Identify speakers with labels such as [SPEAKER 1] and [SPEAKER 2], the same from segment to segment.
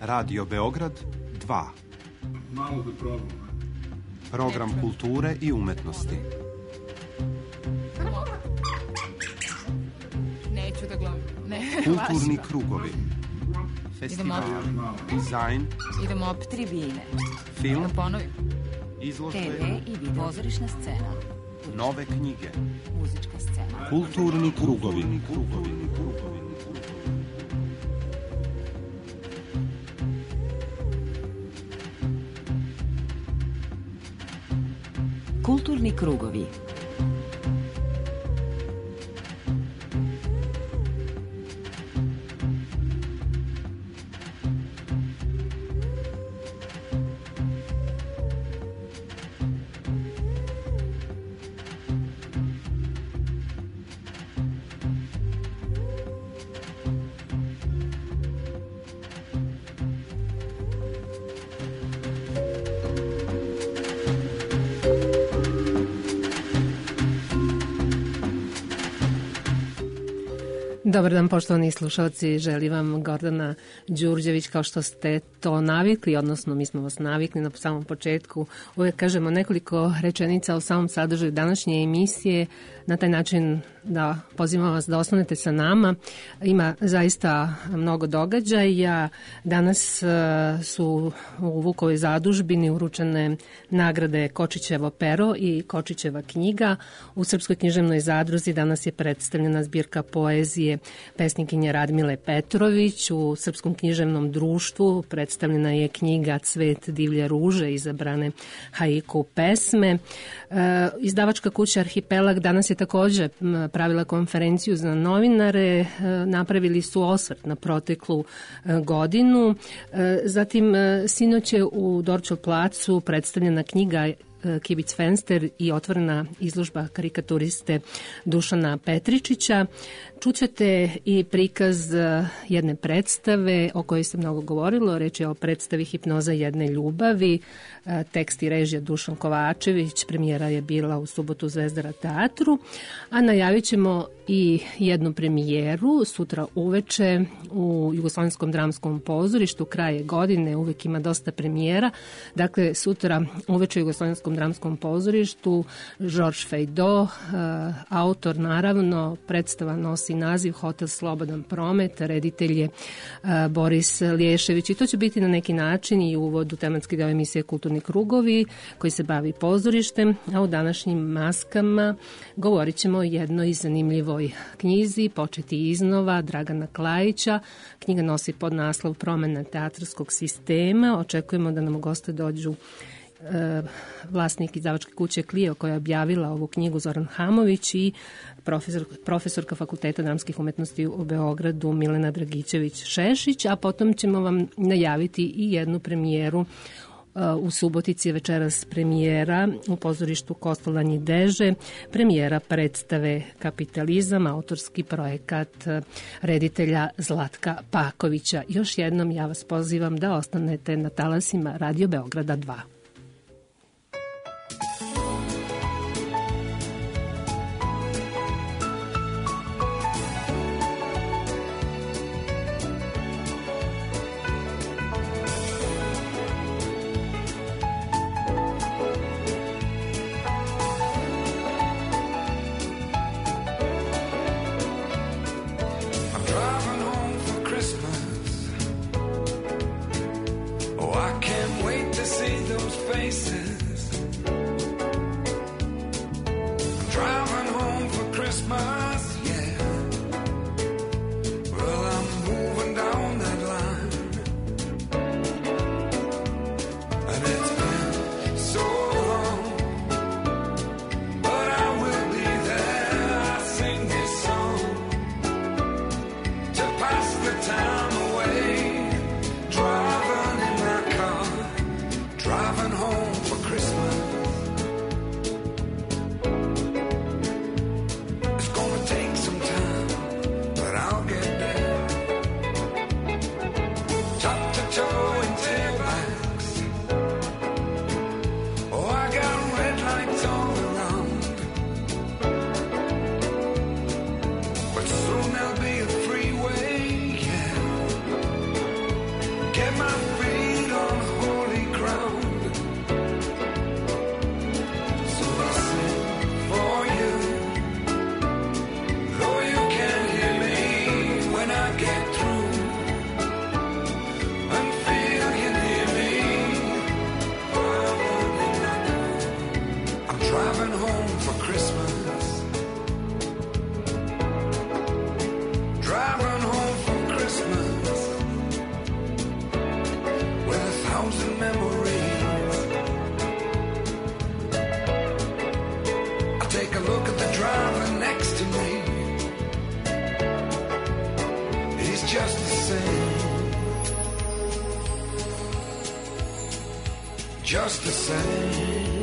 [SPEAKER 1] Radio Beograd 2.
[SPEAKER 2] Malo da probam.
[SPEAKER 1] Program kulture i umetnosti.
[SPEAKER 3] Neću da glumim.
[SPEAKER 1] Kulturni krugovi. Festivali, dizajn.
[SPEAKER 3] Idemo opet tribine.
[SPEAKER 1] Film.
[SPEAKER 3] Da ponovim.
[SPEAKER 1] Izložbe.
[SPEAKER 3] TV i video. Pozorišna scena.
[SPEAKER 1] Nove knjige.
[SPEAKER 3] Muzička scena.
[SPEAKER 1] Kulturni krugovi.
[SPEAKER 4] Kulturni krugovi.
[SPEAKER 5] Dobar dan, poštovani slušalci, želim vam Gordana Đurđević, kao što ste to navikli, odnosno mi smo vas navikli na samom početku. Uvijek kažemo nekoliko rečenica o samom sadržaju današnje emisije, na taj način da pozivam vas da ostanete sa nama. Ima zaista mnogo događaja. Danas su u Vukovoj zadužbini uručene nagrade Kočićevo pero i Kočićeva knjiga. U Srpskoj književnoj zadruzi danas je predstavljena zbirka poezije pesnikinje Radmile Petrović. U Srpskom književnom društvu predstavljena je knjiga Cvet divlje ruže, izabrane haiku pesme. Izdavačka kuća Arhipelag danas je također pravila konferenciju za novinare, napravili su osvrt na proteklu godinu. Zatim sinoć je u Dorčel placu predstavljena knjiga Kibic Fenster i otvorena izložba karikaturiste Dušana Petričića. Čućete i prikaz jedne predstave o kojoj se mnogo govorilo. Reč je o predstavi Hipnoza jedne ljubavi. Tekst i režija Dušan Kovačević. Premijera je bila u subotu u Zvezdara teatru. A najavit ćemo i jednu premijeru sutra uveče u Jugoslovenskom dramskom pozorištu. Kraje godine uvijek ima dosta premijera. Dakle, sutra uveče u Jugoslovenskom dramskom pozorištu Georges Feydeau, autor naravno, predstava nosi naziv Hotel Slobodan promet, reditelj je Boris Lješević i to će biti na neki način i uvod u tematski deo emisije Kulturni krugovi koji se bavi pozorištem, a u današnjim maskama govorit ćemo o jednoj zanimljivoj knjizi Početi iznova Dragana Klajića. Knjiga nosi podnaslov Promena teatarskog sistema. Očekujemo da nam u goste dođu vlasnik izdavačke kuće Clio koja je objavila ovu knjigu Zoran Hamović i profesorka Fakulteta dramskih umetnosti u Beogradu Milena Dragićević-Šešić, a potom ćemo vam najaviti i jednu premijeru. U Subotici je večeras premijera u pozorištu Kostolanji Deže, premijera predstave Kapitalizam, autorski projekat reditelja Zlatka Pakovića. Još jednom ja vas pozivam da ostanete na talasima Radio Beograda 2.
[SPEAKER 6] Those just the same.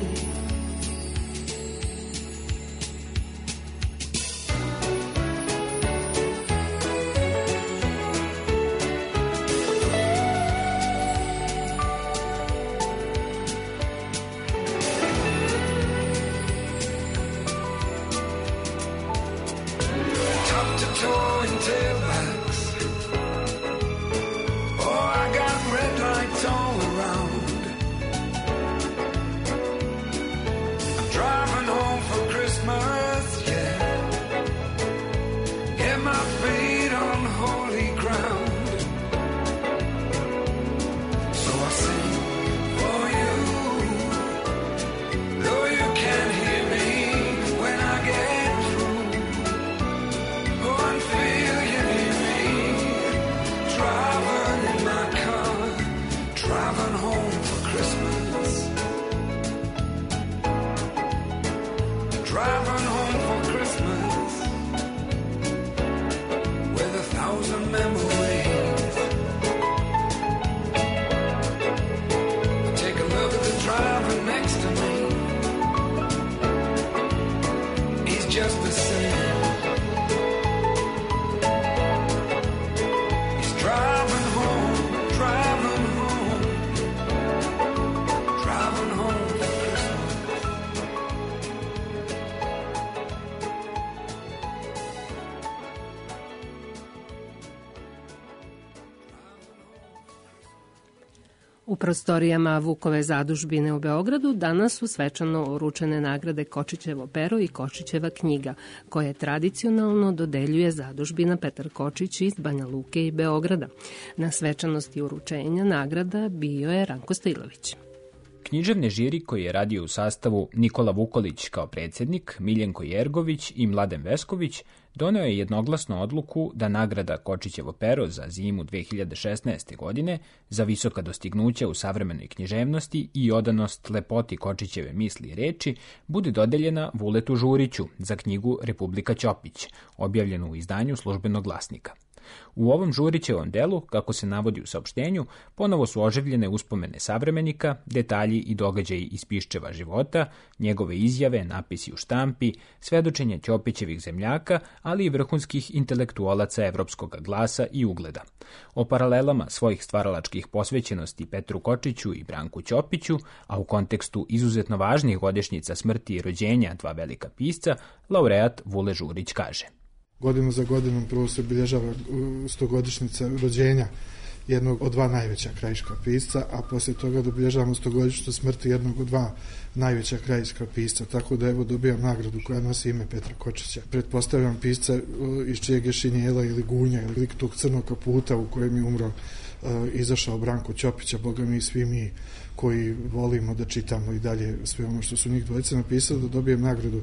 [SPEAKER 5] U prostorijama Vukove zadužbine u Beogradu danas su svečano uručene nagrade Kočićevo pero i Kočićeva knjiga, koje tradicionalno dodeljuje zadužbina Petar Kočić iz Banja Luke i Beograda. Na svečanosti uručenja nagrada bio je Ranko Stilović.
[SPEAKER 7] Književni žiri koji je radio u sastavu Nikola Vukolić kao predsjednik, Miljenko Jergović i Mladen Vesković doneo je jednoglasnu odluku da nagrada Kočićevo pero za zimu 2016. godine za visoka dostignuća u savremenoj književnosti i odanost lepoti Kočićeve misli i reči bude dodeljena Vuletu Žuriću za knjigu Republika Ćopić, objavljenu u izdanju Službenog glasnika. U ovom Žurićevom delu, kako se navodi u saopštenju, ponovo su oživljene uspomene savremenika, detalji i događaji iz Piščeva života, njegove izjave, napisi u štampi, svedočenja Ćopićevih zemljaka, ali i vrhunskih intelektualaca evropskog glasa i ugleda. O paralelama svojih stvaralačkih posvećenosti Petru Kočiću i Branku Ćopiću, a u kontekstu izuzetno važnih godišnjica smrti i rođenja dva velika pisca, laureat Vule Žurić kaže:
[SPEAKER 8] Godinu za godinom prvo se obilježava 100-godišnjica rođenja jednog od dva najveća krajiška pisca, a poslije toga obilježavamo 100-godišnjicu smrti jednog od dva najveća krajiška pisca, tako da evo dobijam nagradu koja nosi ime Petra Kočića. Pretpostavljam pisca iz čijeg je šinjela ili gunja ili tog crnog kaputa u kojem je umro izašao Branko Ćopić, a boga mi i svi mi koji volimo da čitamo i dalje sve ono što su njih dvojica napisali, da dobijem nagradu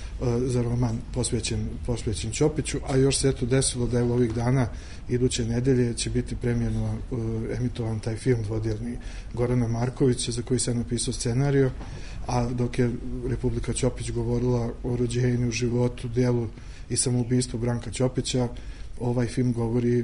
[SPEAKER 8] za roman posvećen Ćopiću, a još se eto desilo da je ovih dana, iduće nedelje, će biti premijerno emitovan taj film dvodjelni Gorana Markovića, za koji sam napisao scenarijo, a dok je Republika Ćopić govorila o rođenju, životu, djelu i samoubistvu Branka Ćopića, ovaj film govori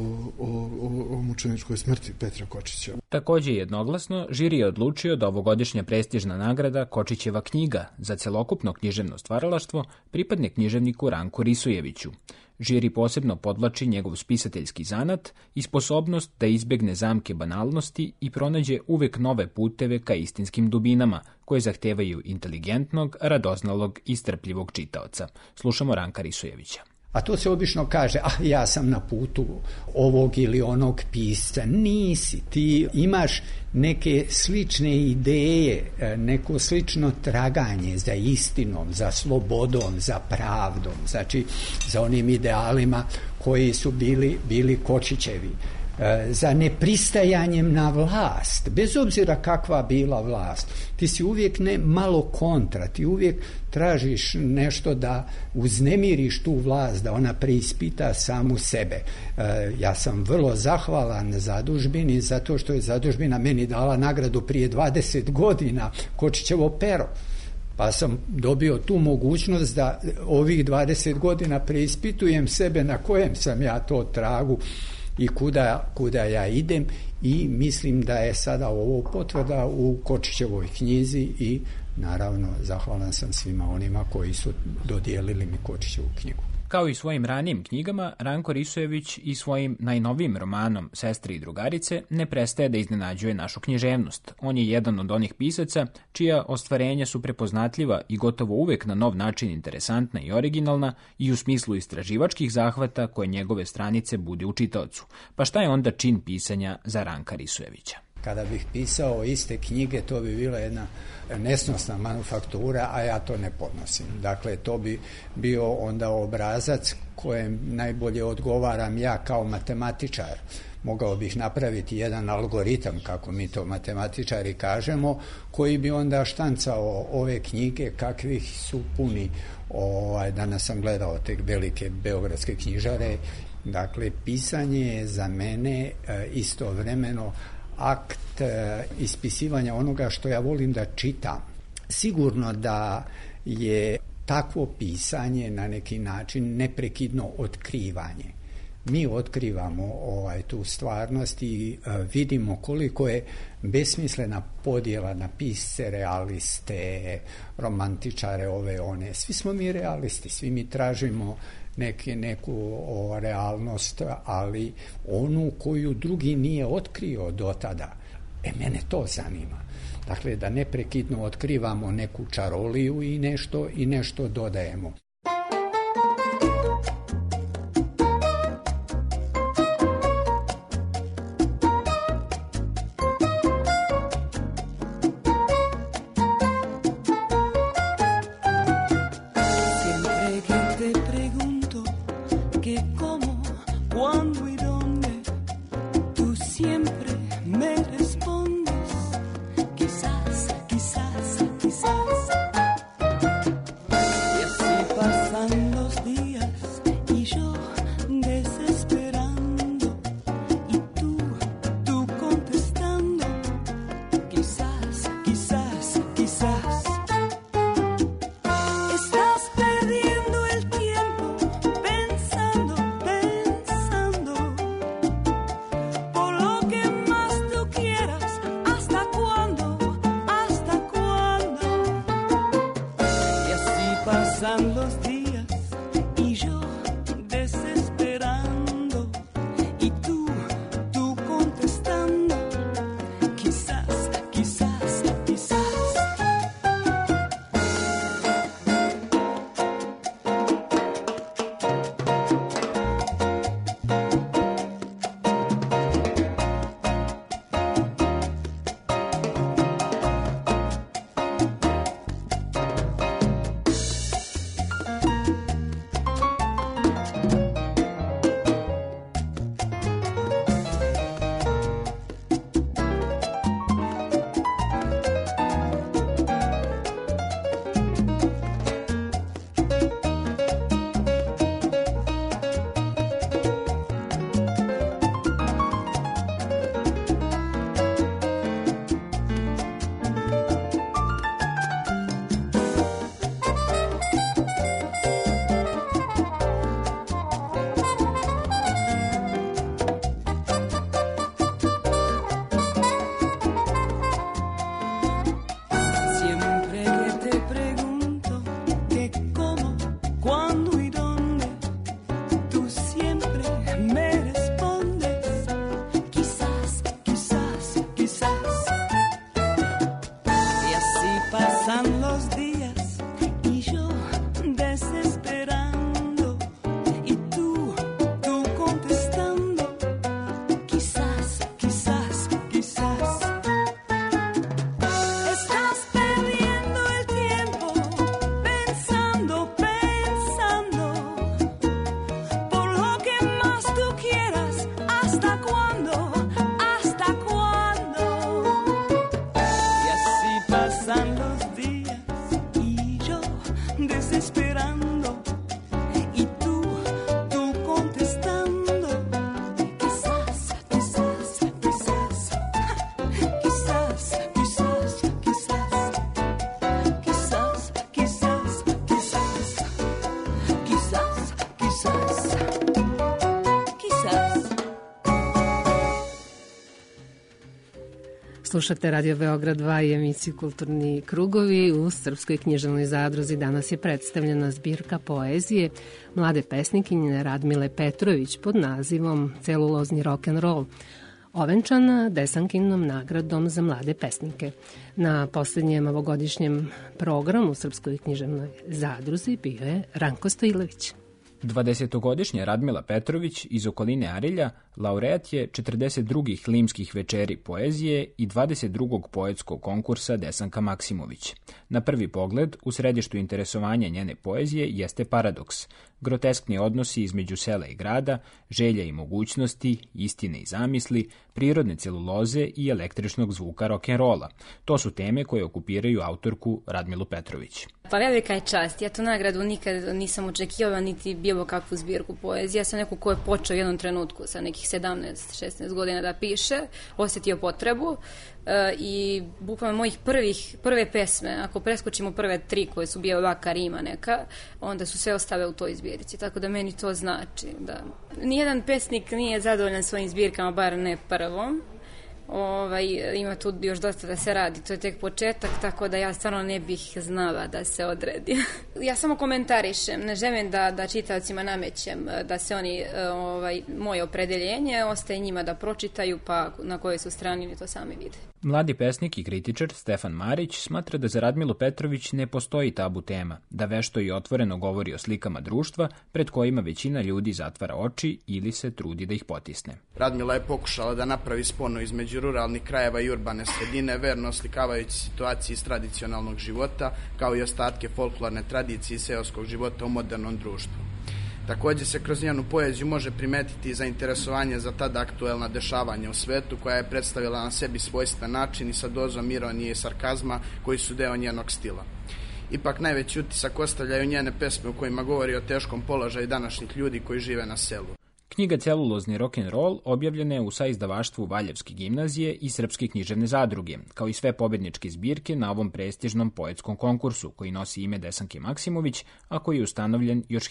[SPEAKER 8] o mučeničkoj smrti Petra Kočića.
[SPEAKER 7] Također jednoglasno, žiri je odlučio da ovogodišnja prestižna nagrada Kočićeva knjiga za celokupno književno stvaralaštvo pripadne književniku Ranku Risujeviću. Žiri posebno podvlači njegov spisateljski zanat i sposobnost da izbegne zamke banalnosti i pronađe uvek nove puteve ka istinskim dubinama, koje zahtevaju inteligentnog, radoznalog i strpljivog čitaoca. Slušamo Ranka Risujevića.
[SPEAKER 9] A to se obično kaže, ja sam na putu ovog ili onog pisca. Nisi, ti imaš neke slične ideje, neko slično traganje za istinom, za slobodom, za pravdom, znači za onim idealima koji su bili Kočićevi. Za nepristajanjem na vlast, bez obzira kakva bila vlast. Ti si uvijek malo kontra, ti uvijek tražiš nešto da uznemiriš tu vlast, da ona preispita samu sebe. Ja sam vrlo zahvalan zadužbini zato što je zadužbina meni dala nagradu prije 20 godina, Kočićevo pero. Pa sam dobio tu mogućnost da ovih 20 godina preispitujem sebe na kojem sam ja to tragu i kuda ja idem, i mislim da je sada ovo potvrda u Kočićevoj knjizi i naravno zahvalan sam svima onima koji su dodijelili mi Kočićevu knjigu.
[SPEAKER 7] Kao i svojim ranijim knjigama, Ranko Risojević i svojim najnovijim romanom Sestre i drugarice ne prestaje da iznenađuje našu književnost. On je jedan od onih pisaca čija ostvarenja su prepoznatljiva i gotovo uvek na nov način interesantna i originalna i u smislu istraživačkih zahvata koje njegove stranice budi u čitaocu. Pa šta je onda čin pisanja za Ranka Risojevića?
[SPEAKER 9] Kada bih pisao iste knjige, to bi bila jedna nesnosna manufaktura, a ja to ne podnosim. Dakle, to bi bio onda obrazac kojem najbolje odgovaram ja kao matematičar. Mogao bih napraviti jedan algoritam, kako mi to matematičari kažemo, koji bi onda štancao ove knjige kakvih su puni. Danas sam gledao te velike beogradske knjižare. Dakle, pisanje je za mene istovremeno akt ispisivanja onoga što ja volim da čitam. Sigurno da je takvo pisanje na neki način neprekidno otkrivanje. Mi otkrivamo tu stvarnost i vidimo koliko je besmislena podjela na pisce, realiste, romantičare, ove, one. Svi smo mi realisti, svi mi tražimo neku realnost, ali onu koju drugi nije otkrio do tada. Mene to zanima. Dakle, da neprekidno otkrivamo neku čaroliju i nešto dodajemo.
[SPEAKER 6] Estás perdiendo el tiempo pensando
[SPEAKER 5] Slušate Radio Beograd 2 i emisiju Kulturni krugovi. U Srpskoj književnoj zadruzi danas je predstavljena zbirka poezije mlade pesnikinje Radmile Petrović pod nazivom Celulozni rock'n'roll, ovenčana Desankinom nagradom za mlade pesnike. Na posljednjem ovogodišnjem programu u Srpskoj književnoj zadruzi bio je Ranko Stojilović.
[SPEAKER 7] 20-godišnja Radmila Petrović iz okoline Arilja laureat je 42. Limskih večeri poezije i 22. poetskog konkursa Desanka Maksimović. Na prvi pogled, u središtu interesovanja njene poezije jeste paradoks, groteskni odnosi između sela i grada, želja i mogućnosti, istine i zamisli, prirodne celuloze i električnog zvuka rock'n'rolla. To su teme koje okupiraju autorku Radmilu Petrović.
[SPEAKER 10] Pa velika je čast. Ja tu nagradu nikad nisam očekivala niti bilo kakvu zbirku poezije. Ja sam neko ko je počeo u jednom trenutku sa nekih 17-16 godina da piše, osjetio potrebu i bukvalno mojih prve pesme, ako preskočimo prve 3 koje su bile ovaka rima neka, onda su sve ostave u toj zbirci. Tako da meni to znači da nijedan pesnik nije zadovoljan svojim zbirkama, bar ne prvom. Ima tu još dosta da se radi, to je tek početak, tako da ja stvarno ne bih znala da se odredi. Ja samo komentarišem, ne želim da čitaocima namećem da se oni, moje opredeljenje ostaje njima da pročitaju, pa na kojoj su strani ni to sami vide.
[SPEAKER 7] Mladi pesnik i kritičar Stefan Marić smatra da za Radmilu Petrović ne postoji tabu tema, da vešto i otvoreno govori o slikama društva pred kojima većina ljudi zatvara oči ili se trudi da ih potisne.
[SPEAKER 11] Radmila je pokušala da napravi sponu između ruralnih krajeva i urbane sredine, verno oslikavajući situaciju iz tradicionalnog života, kao i ostatke folklorne tradicije i seoskog života u modernom društvu. Također se kroz njenu poeziju može primetiti zainteresovanje za tada aktuelna dešavanja u svetu, koja je predstavila na sebi svojstven način i sa dozom ironije i sarkazma koji su deo njenog stila. Ipak najveći utisak ostavljaju njene pesme u kojima govori o teškom položaju današnjih ljudi koji žive na selu.
[SPEAKER 7] Knjiga Celulozni rock'n'roll objavljena je u saizdavaštvu Valjevske gimnazije i Srpske književne zadruge, kao i sve pobedničke zbirke na ovom prestižnom poetskom konkursu, koji nosi ime Desanke Maksimović, a koji je ustanovljen još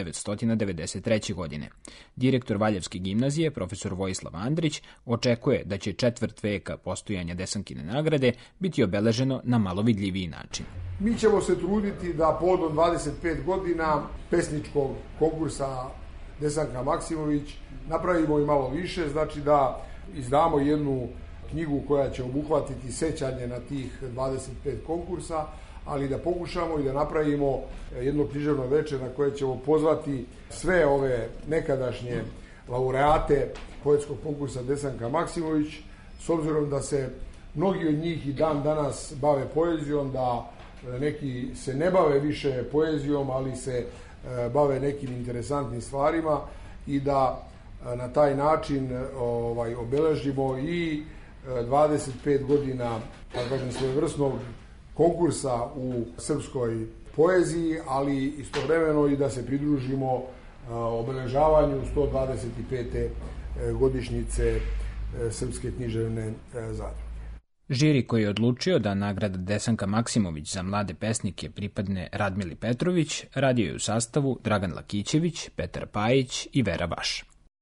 [SPEAKER 7] 1993. godine. Direktor Valjevske gimnazije, profesor Vojislav Andrić, očekuje da će četvrt veka postojanja Desankine nagrade biti obeleženo na malo vidljiviji način.
[SPEAKER 12] Mi ćemo se truditi da povodom 25 godina pesničkog konkursa Desanka Maksimović napravimo i malo više, znači da izdamo jednu knjigu koja će obuhvatiti sećanje na tih 25 konkursa, ali da pokušamo i da napravimo jedno književno večer na koje ćemo pozvati sve ove nekadašnje laureate poetskog konkursa Desanka Maksimović, s obzirom da se mnogi od njih i dan danas bave poezijom, da neki se ne bave više poezijom, ali se bave nekim interesantnim stvarima i da na taj način obeležimo i 25 godina svojevrsnog konkursa u srpskoj poeziji, ali istovremeno i da se pridružimo obeležavanju 125. godišnjice Srpske književne zadruge.
[SPEAKER 7] Žiri koji je odlučio da nagrada Desanka Maksimović za mlade pesnike pripadne Radmili Petrović radio je u sastavu Dragan Lakićević, Petar Pajić i Vera Baš.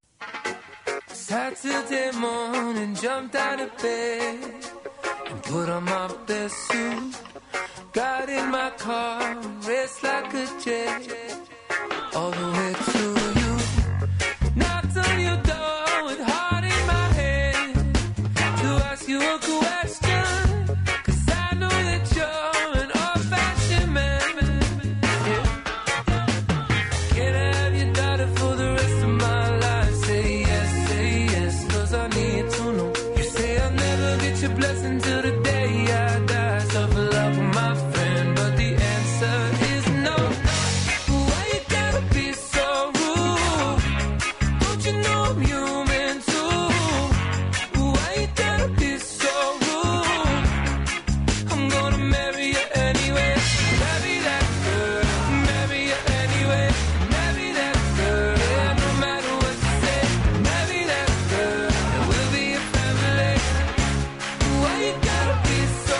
[SPEAKER 6] Saturday morning, jumped out of bed and put on my best suit. Got in my car, raced like a jet all the way to you. Knocked on your door with heart in my head to ask you a question, 'cause I know that you're an old-fashioned man. Yeah. Can I have your daughter for the rest of my life? Say yes, 'cause I need to know. You say I'll never get your blessing till the day I die. Suffer love, my friend, but the answer is no. Why you gotta be so rude? Don't you know I'm human too? Why you gotta be so rude? I'm gonna marry you anyway. Marry that girl. Marry you anyway. Marry that girl. Yeah, no matter what you say. Marry that girl. And we'll be a family. Why you gotta be so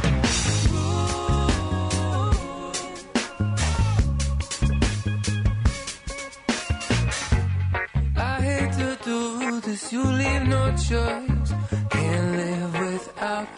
[SPEAKER 6] rude? I hate to do this, you leave no choice. Can't live without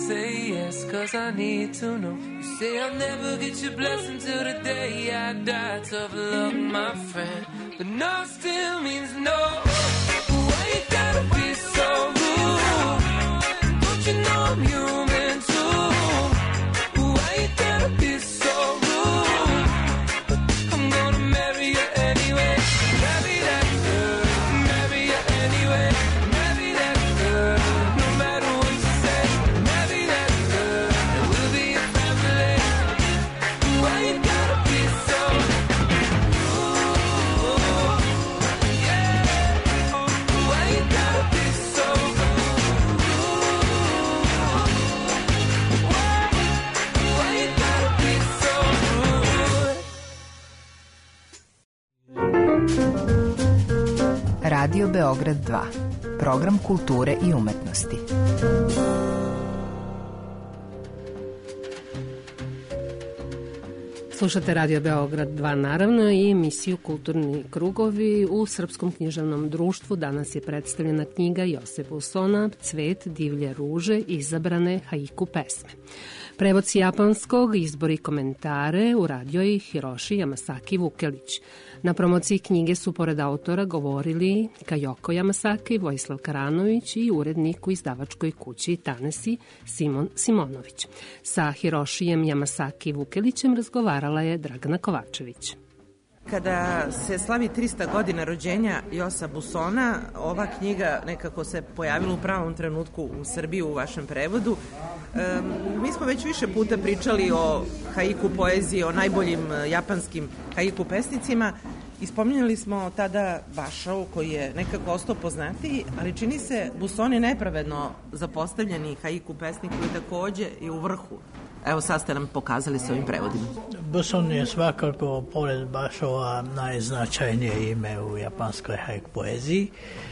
[SPEAKER 6] say yes, cause I need to know. You say I'll never get your blessing till the day I die. Tough luck, my friend, but no still means no. Why you gotta be so rude? Don't you know I'm human too? Why you gotta be so rude? I'm gonna marry you anyway. Marry that girl, marry you anyway. Marry that girl, no matter what you say. Marry that girl, and we'll be a family. Why you gotta be so rude? Yeah. Why you gotta be so rude? Why you gotta be so rude?
[SPEAKER 4] Radio Beograd 2. Program kulture i umetnosti.
[SPEAKER 5] Slušate Radio Beograd 2 naravno i emisiju Kulturni krugovi. U Srpskom književnom društvu danas je predstavljena knjiga Josipa Usona Cvet divlje ruže, izabrane haiku pesme. Prevod s japanskog, izbor i komentare uradio je Hiroshi Yamasaki Vukelić. Na promociji knjige su pored autora govorili Kajoko Yamasaki, Vojislav Karanović i urednik u izdavačkoj kući Tanesi Simon Simonović. Sa Hiroshijem Yamasaki Vukelićem razgovarala je Dragana Kovačević.
[SPEAKER 13] Kada se slavi 300 godina rođenja Josipa Usona, ova knjiga nekako se pojavila u pravom trenutku u Srbiji u vašem prevodu. Mi smo već više puta pričali o haiku poeziji, o najboljim japanskim haiku pesnicima i spominjali smo tada Bašao koji je nekako ostao poznatiji, ali čini se Uson je nepravedno zapostavljeni haiku pesnik koji takođe je u vrhu. Evo sad ste nam pokazali s ovim prevodima.
[SPEAKER 14] Uson je svakako, pored Bašova, najznačajnije ime u japanskoj haiku poeziji,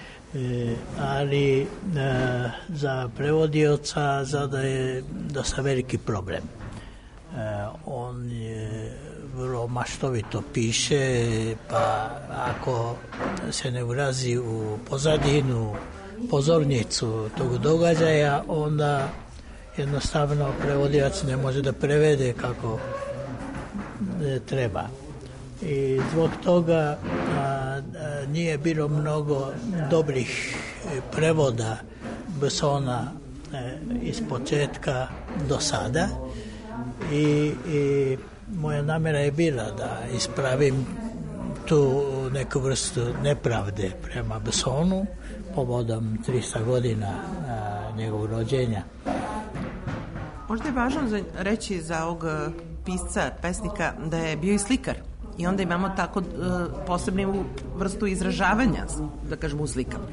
[SPEAKER 14] ali za prevodioca zadaje dosta veliki problem. On je vrlo maštovito piše, pa ako se ne urazi u pozadinu, pozornicu tog događaja, onda jednostavno prevodilac ne može da prevede kako treba. I zbog toga nije bilo mnogo dobrih prevoda Usona iz početka do sada i moja namera je bila da ispravim tu neku vrstu nepravde prema Usonu povodom 300 godina njegovog rođenja.
[SPEAKER 13] Možda je važno reći za ovog pisca, pesnika, da je bio i slikar. I onda imamo tako posebnu vrstu izražavanja, da kažemo, u slikama.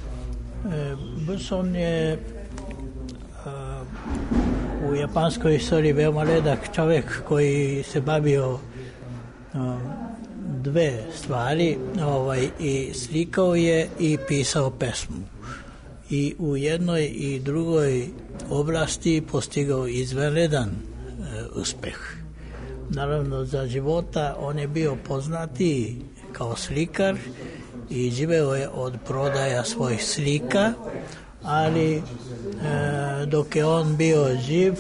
[SPEAKER 14] Uson je u japanskoj istoriji veoma redak čovjek koji se bavio dve stvari, i slikao je i pisao pesmu. I u jednoj i drugoj oblasti postigao izvanredan uspeh. Naravno, za života on je bio poznatiji kao slikar i živeo je od prodaja svojih slika, ali dok je on bio živ,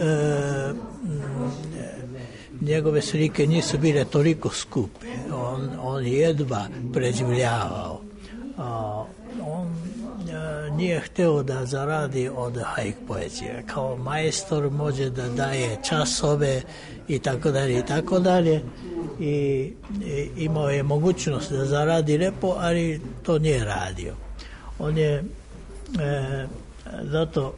[SPEAKER 14] njegove slike nisu bile toliko skupe. On jedva preživljavao. On nije hteo da zaradi od haiku poezije. Kao majstor može da daje časove i tako dalje i imao je mogućnost da zaradi lepo, ali to nije radio. On je zato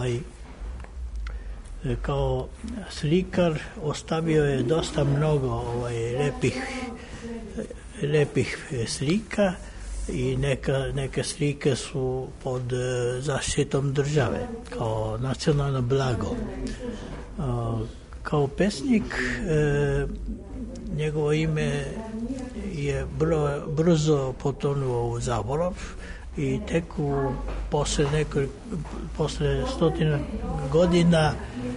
[SPEAKER 14] kao slikar ostavio je dosta mnogo lepih slika i neke slike su pod zaštitom države kao nacionalno blago. Kao pesnik njegovo ime je brzo potonuo u zaborav i tek posle 100 godina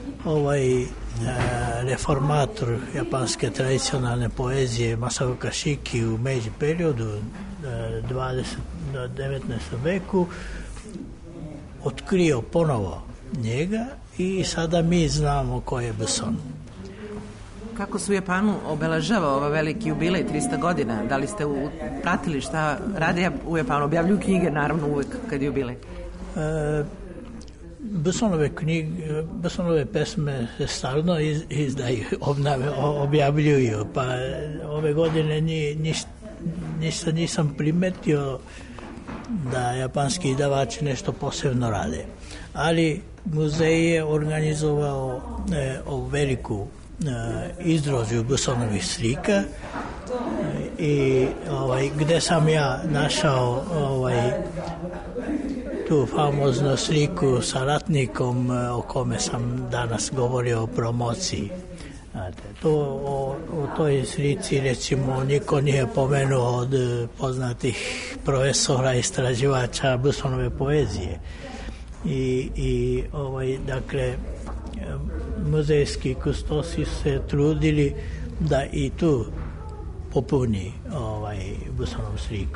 [SPEAKER 14] reformator japanske tradicionalne poezije Masao Kashiki u Meiji periodu 19. veku otkrio ponovo njega i sada mi znamo ko je Besson.
[SPEAKER 13] Kako se u Japanu obeležava ova veliki jubilej 300 godina? Da li ste pratili šta rade u Japanu? Objavljuju knjige, naravno, uvek kad je jubilej.
[SPEAKER 14] Bessonove pesme se stalno izdaju, objavljuju, pa ove godine nisam primetio da japanski izdavači nešto posebno rade. Ali muzej je organizovao veliku izložbu Bessonovih slika i gde sam ja našao tu famoznu sliku sa ratnikom o kome sam danas govorio o promociji. U toj slici recimo niko nije pomenuo od poznatih profesora istraživača Bessonove poezije i dakle muzejski kustosi se trudili da i tu popuni Bessonovu sliku.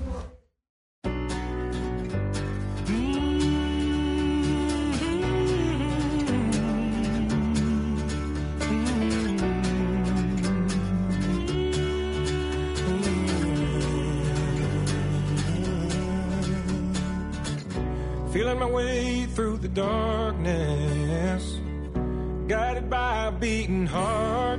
[SPEAKER 6] Feeling my way through the darkness, guided by a beating heart.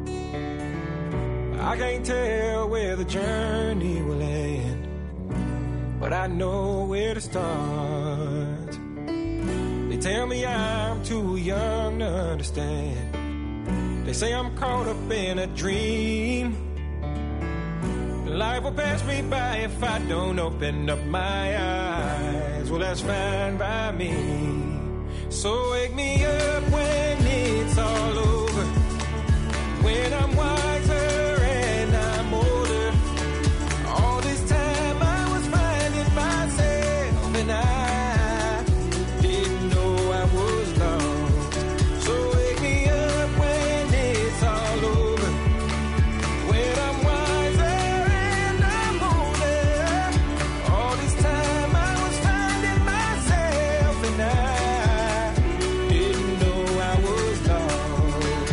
[SPEAKER 6] I can't tell where the journey will end, but I know where to start. They tell me I'm too young to understand. They say I'm caught up in a dream. Life will pass me by if I don't open up my eyes. Well, that's fine by me. So wake me up when it's all over, when I'm wiser and I'm older. All this time I was finding myself and I didn't know I was lost. So wake me up when it's all over, when I'm wiser and I'm older. All this time I was finding myself and I didn't know I was lost.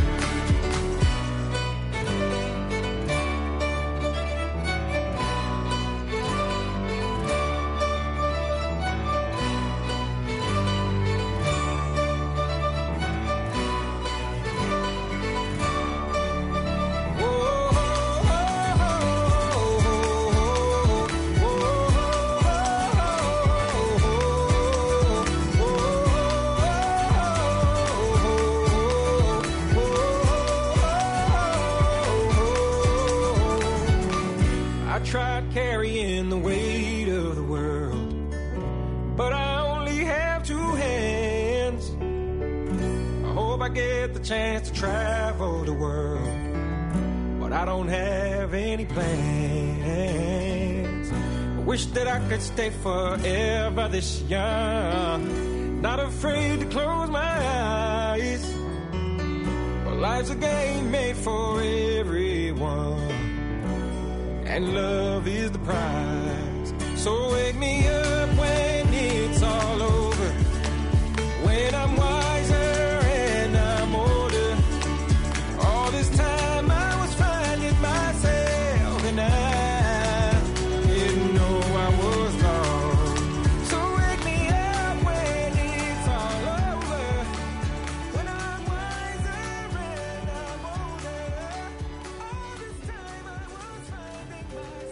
[SPEAKER 6] I tried carrying the weight of the world, but I only have two hands. I hope I get the chance to travel the world, but I don't have any plans. I wish that I could stay forever this young, not afraid to close my eyes. But life's a game made for everyone, and love is the prize. So wake me up when it's all over, when I'm wiser and I'm older. All this time I was finding myself and I didn't know I was lost. So wake me up when it's all over, when I'm wiser and I'm older. All this time I was finding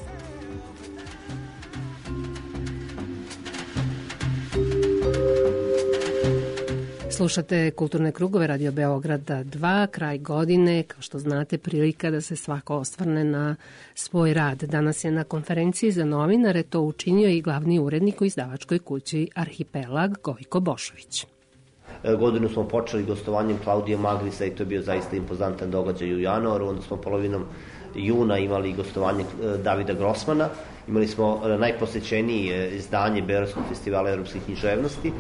[SPEAKER 5] Slušate Kulturne krugove Radio Beograda 2, kraj godine, kao što znate, prilika da se svako osvrne na svoj rad. Danas je na konferenciji za novinare to učinio i glavni urednik u izdavačkoj kući Arhipelag Gojko Bošović.
[SPEAKER 15] Godinu smo počeli gostovanjem Klaudije Magrisa i to je bio zaista impozantan događaj u januaru. Onda smo polovinom juna imali gostovanje Davida Grossmana. Imali smo najposećenije izdanje Beogradskog festivala europskih književnosti.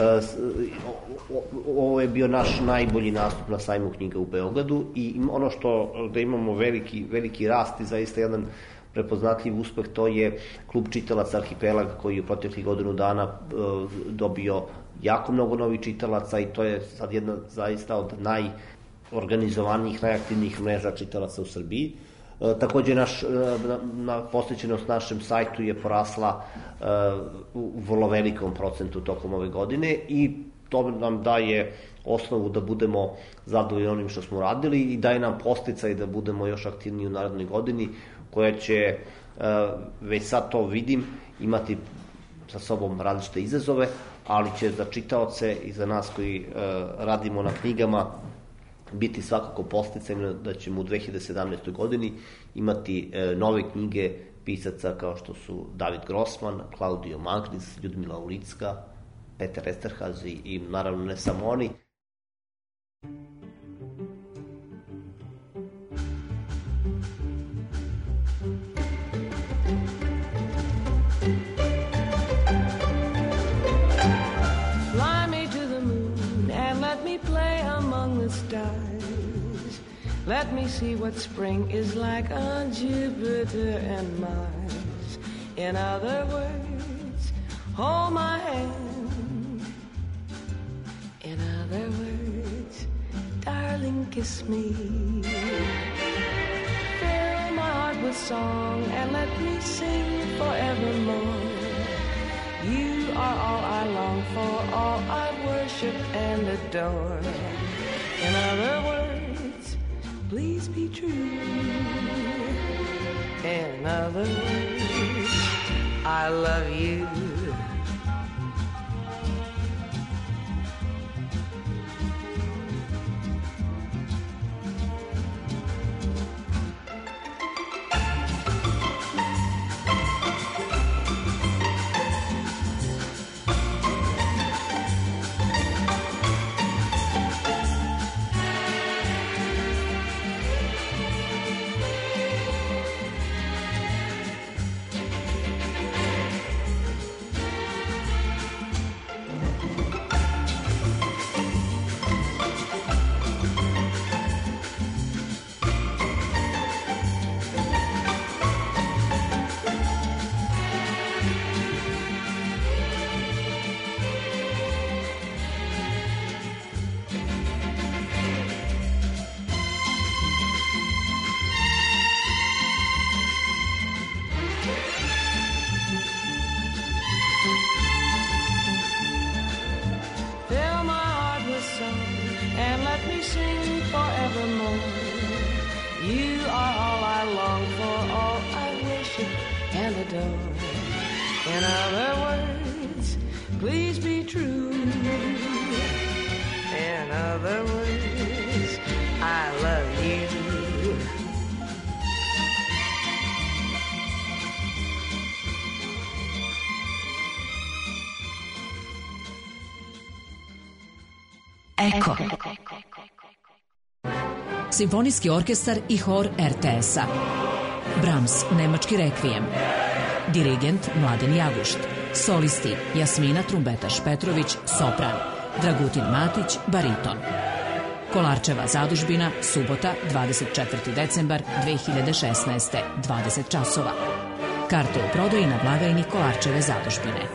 [SPEAKER 15] Ovo je bio naš najbolji nastup na sajmu knjiga u Beogradu i ono što da imamo veliki rast i zaista jedan prepoznatljiv uspeh, to je klub čitalaca Arhipelag koji je u proteklih godinu dana dobio jako mnogo novih čitalaca i to je sad jedna zaista od najorganizovanijih, najaktivnijih mreža čitalaca u Srbiji. Takođe, posvećenost našem sajtu je porasla u vrlo velikom procentu tokom ove godine i to nam daje osnovu da budemo zadovoljni onim što smo radili i daje nam podsticaj da budemo još aktivniji u narednoj godini, koja će, već sad to vidim, imati sa sobom različite izazove, ali će za čitaoce i za nas koji radimo na knjigama biti svakako podsticajno da ćemo u 2017. godini imati nove knjige pisaca kao što su David Grossman, Claudio Magris, Ljudmila Ulicka, Peter Esterhaz i naravno ne samo oni.
[SPEAKER 6] Fly me to the moon and let me play among the stars. Let me see what spring is like on Jupiter and Mars. In other words, hold my hand. In other words, darling, kiss me. Fill my heart with song and let me sing forevermore. You are all I long for, all I worship and adore. In other words, please be true. In other words, I love you. In other words, please be true. In other words, I love you.
[SPEAKER 16] Eko. Simfonijski orkestar i hor RTS-a. Brahms, nemački rekvijem. Dirigent Mladen Jagušt. Solisti Jasmina Trumbetaš-Petrović, sopran. Dragutin Matić, bariton. Kolarčeva zadužbina, subota, 24. decembar 2016. 20 časova. Karte u prodaji na blagajni Kolarčeve zadužbine.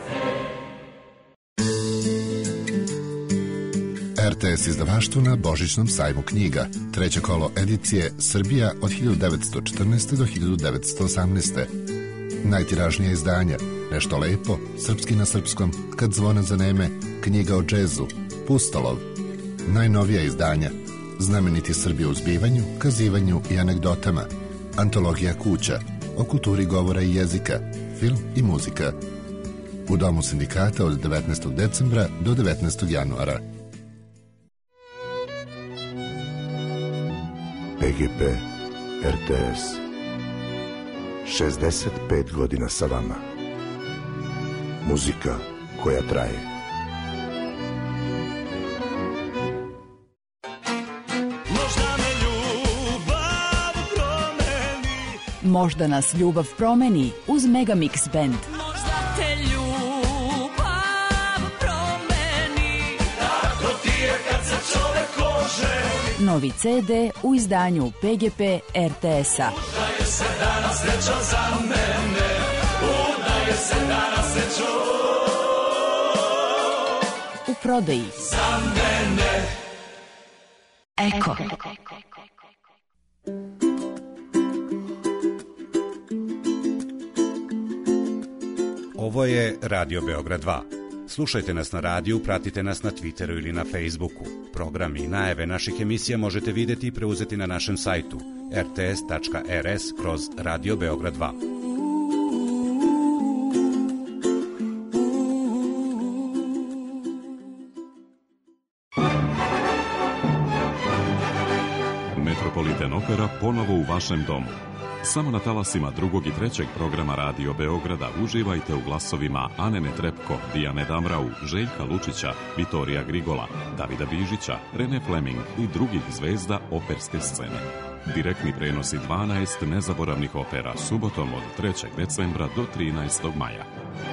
[SPEAKER 17] RTS izdavaštvo na Božićnom sajmu knjiga. Treće kolo edicije Srbija od 1914. do 1918. Najtiražnije izdanja Nešto lepo, Srpski na srpskom, Kad zvona zaneme, Knjiga o džezu, Pustolov. Najnovija izdanja Znameniti Srbi u zbivanju, kazivanju i anegdotama, Antologija kuća, o kulturi govora i jezika, film i muzika. U Domu sindikata od 19. decembra do 19. januara.
[SPEAKER 18] PGP RTS 65 godina sa vama. Muzika koja traje.
[SPEAKER 19] Možda nas ljubav promeni uz Megamix Band.
[SPEAKER 6] Možda te ljubav promeni. Tako ti je kad se čovek oženi.
[SPEAKER 19] Novi CD u izdanju PGP RTS-a.
[SPEAKER 6] Možda je se danas srećo za mene, udaje se danas srećo.
[SPEAKER 19] U prodaji.
[SPEAKER 6] Za mene.
[SPEAKER 19] Eko.
[SPEAKER 20] Ovo je Radio Beograd 2. Slušajte nas na radiju, pratite nas na Twitteru ili na Facebooku. Programi i najave naših emisija možete vidjeti i preuzeti na našem sajtu rts.rs/Radio Beograd 2.
[SPEAKER 21] Metropolitan Opera ponovo u vašem domu. Samo na talasima drugog i trećeg programa Radio Beograda uživajte u glasovima Anene Trepko, Dijane Damrau, Željka Lučića, Vitorija Grigola, Davida Bižića, Rene Fleming i drugih zvezda operske scene. Direktni prenosi 12 nezaboravnih opera subotom od 3. decembra do 13. maja.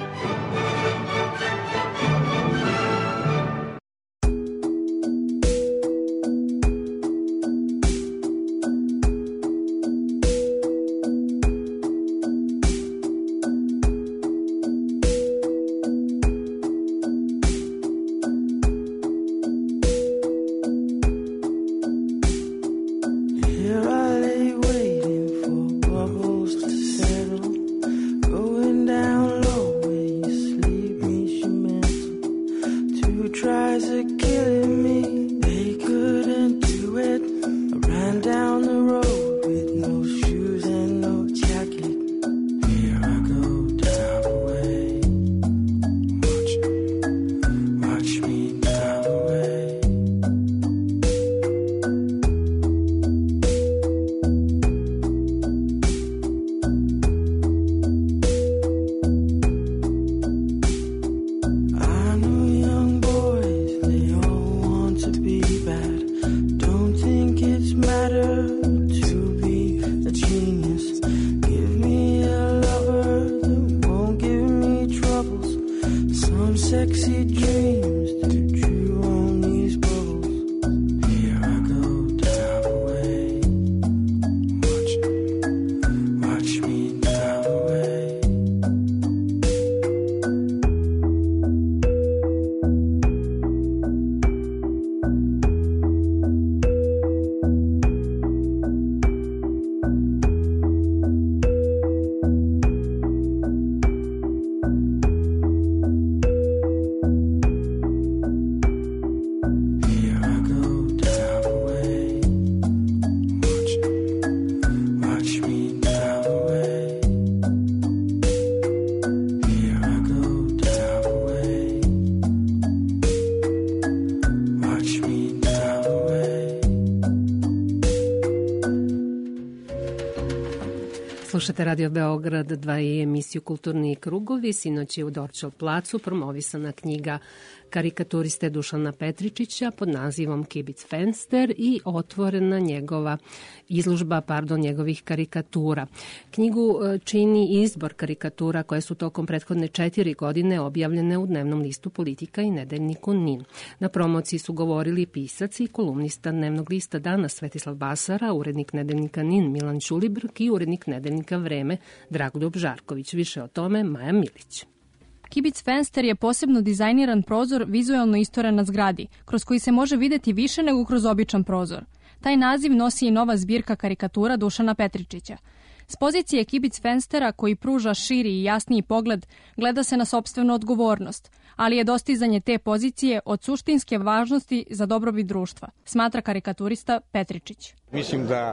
[SPEAKER 5] Slušate Radio Beograd 2 i emisiju Kulturni krugovi. Sinoć je u Dorćol placu promovisana knjiga karikaturiste Dušana Petričića pod nazivom Kibic Fenster i otvorena njegova izložba njegovih karikatura. Knjigu čini izbor karikatura koje su tokom prethodne 4 godine objavljene u dnevnom listu Politika i nedeljniku NIN. Na promociji su govorili pisac i kolumnista dnevnog lista Danas Svetislav Basara, urednik nedeljnika NIN Milan Ćulibrk i urednik nedeljnika Vreme Dragoljub Žarković. Više o tome Maja Milić.
[SPEAKER 22] Kibic Fenster je posebno dizajniran prozor vizualno istoren na zgradi, kroz koji se može videti više nego kroz običan prozor. Taj naziv nosi i nova zbirka karikatura Dušana Petričića. S pozicije Kibic Fenstera, koji pruža širi i jasniji pogled, gleda se na sopstvenu odgovornost, ali je dostizanje te pozicije od suštinske važnosti za dobrobit društva, smatra karikaturista Petričić.
[SPEAKER 23] Mislim da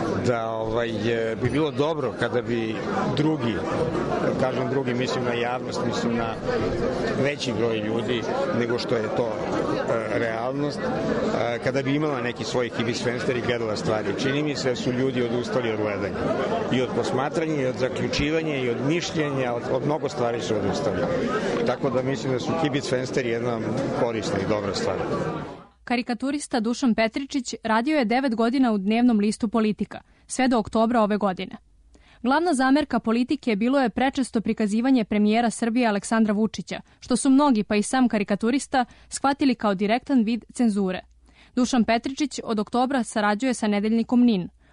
[SPEAKER 23] bi bilo dobro kada bi drugi, kažem drugi, mislim na javnost, mislim na veći broj ljudi nego što je to realnost, kada bi imala neki svoj Kibic Fenster i gledala stvari. Čini mi se da su ljudi odustali od gledanja. I od posmatranja, i od zaključivanja, i od mišljenja, od mnogo stvari su odustali. Tako da mislim da su Kibic Fenster jedna korisna i dobra stvar.
[SPEAKER 22] Karikaturista Dušan Petričić radio je 9 godina u dnevnom listu Politika, sve do oktobra ove godine. Glavna zamerka Politike bilo je prečesto prikazivanje premijera Srbije Aleksandra Vučića, što su mnogi, pa i sam karikaturista, shvatili kao direktan vid cenzure. Dušan Petričić od oktobra sarađuje sa nedeljnikom NIN.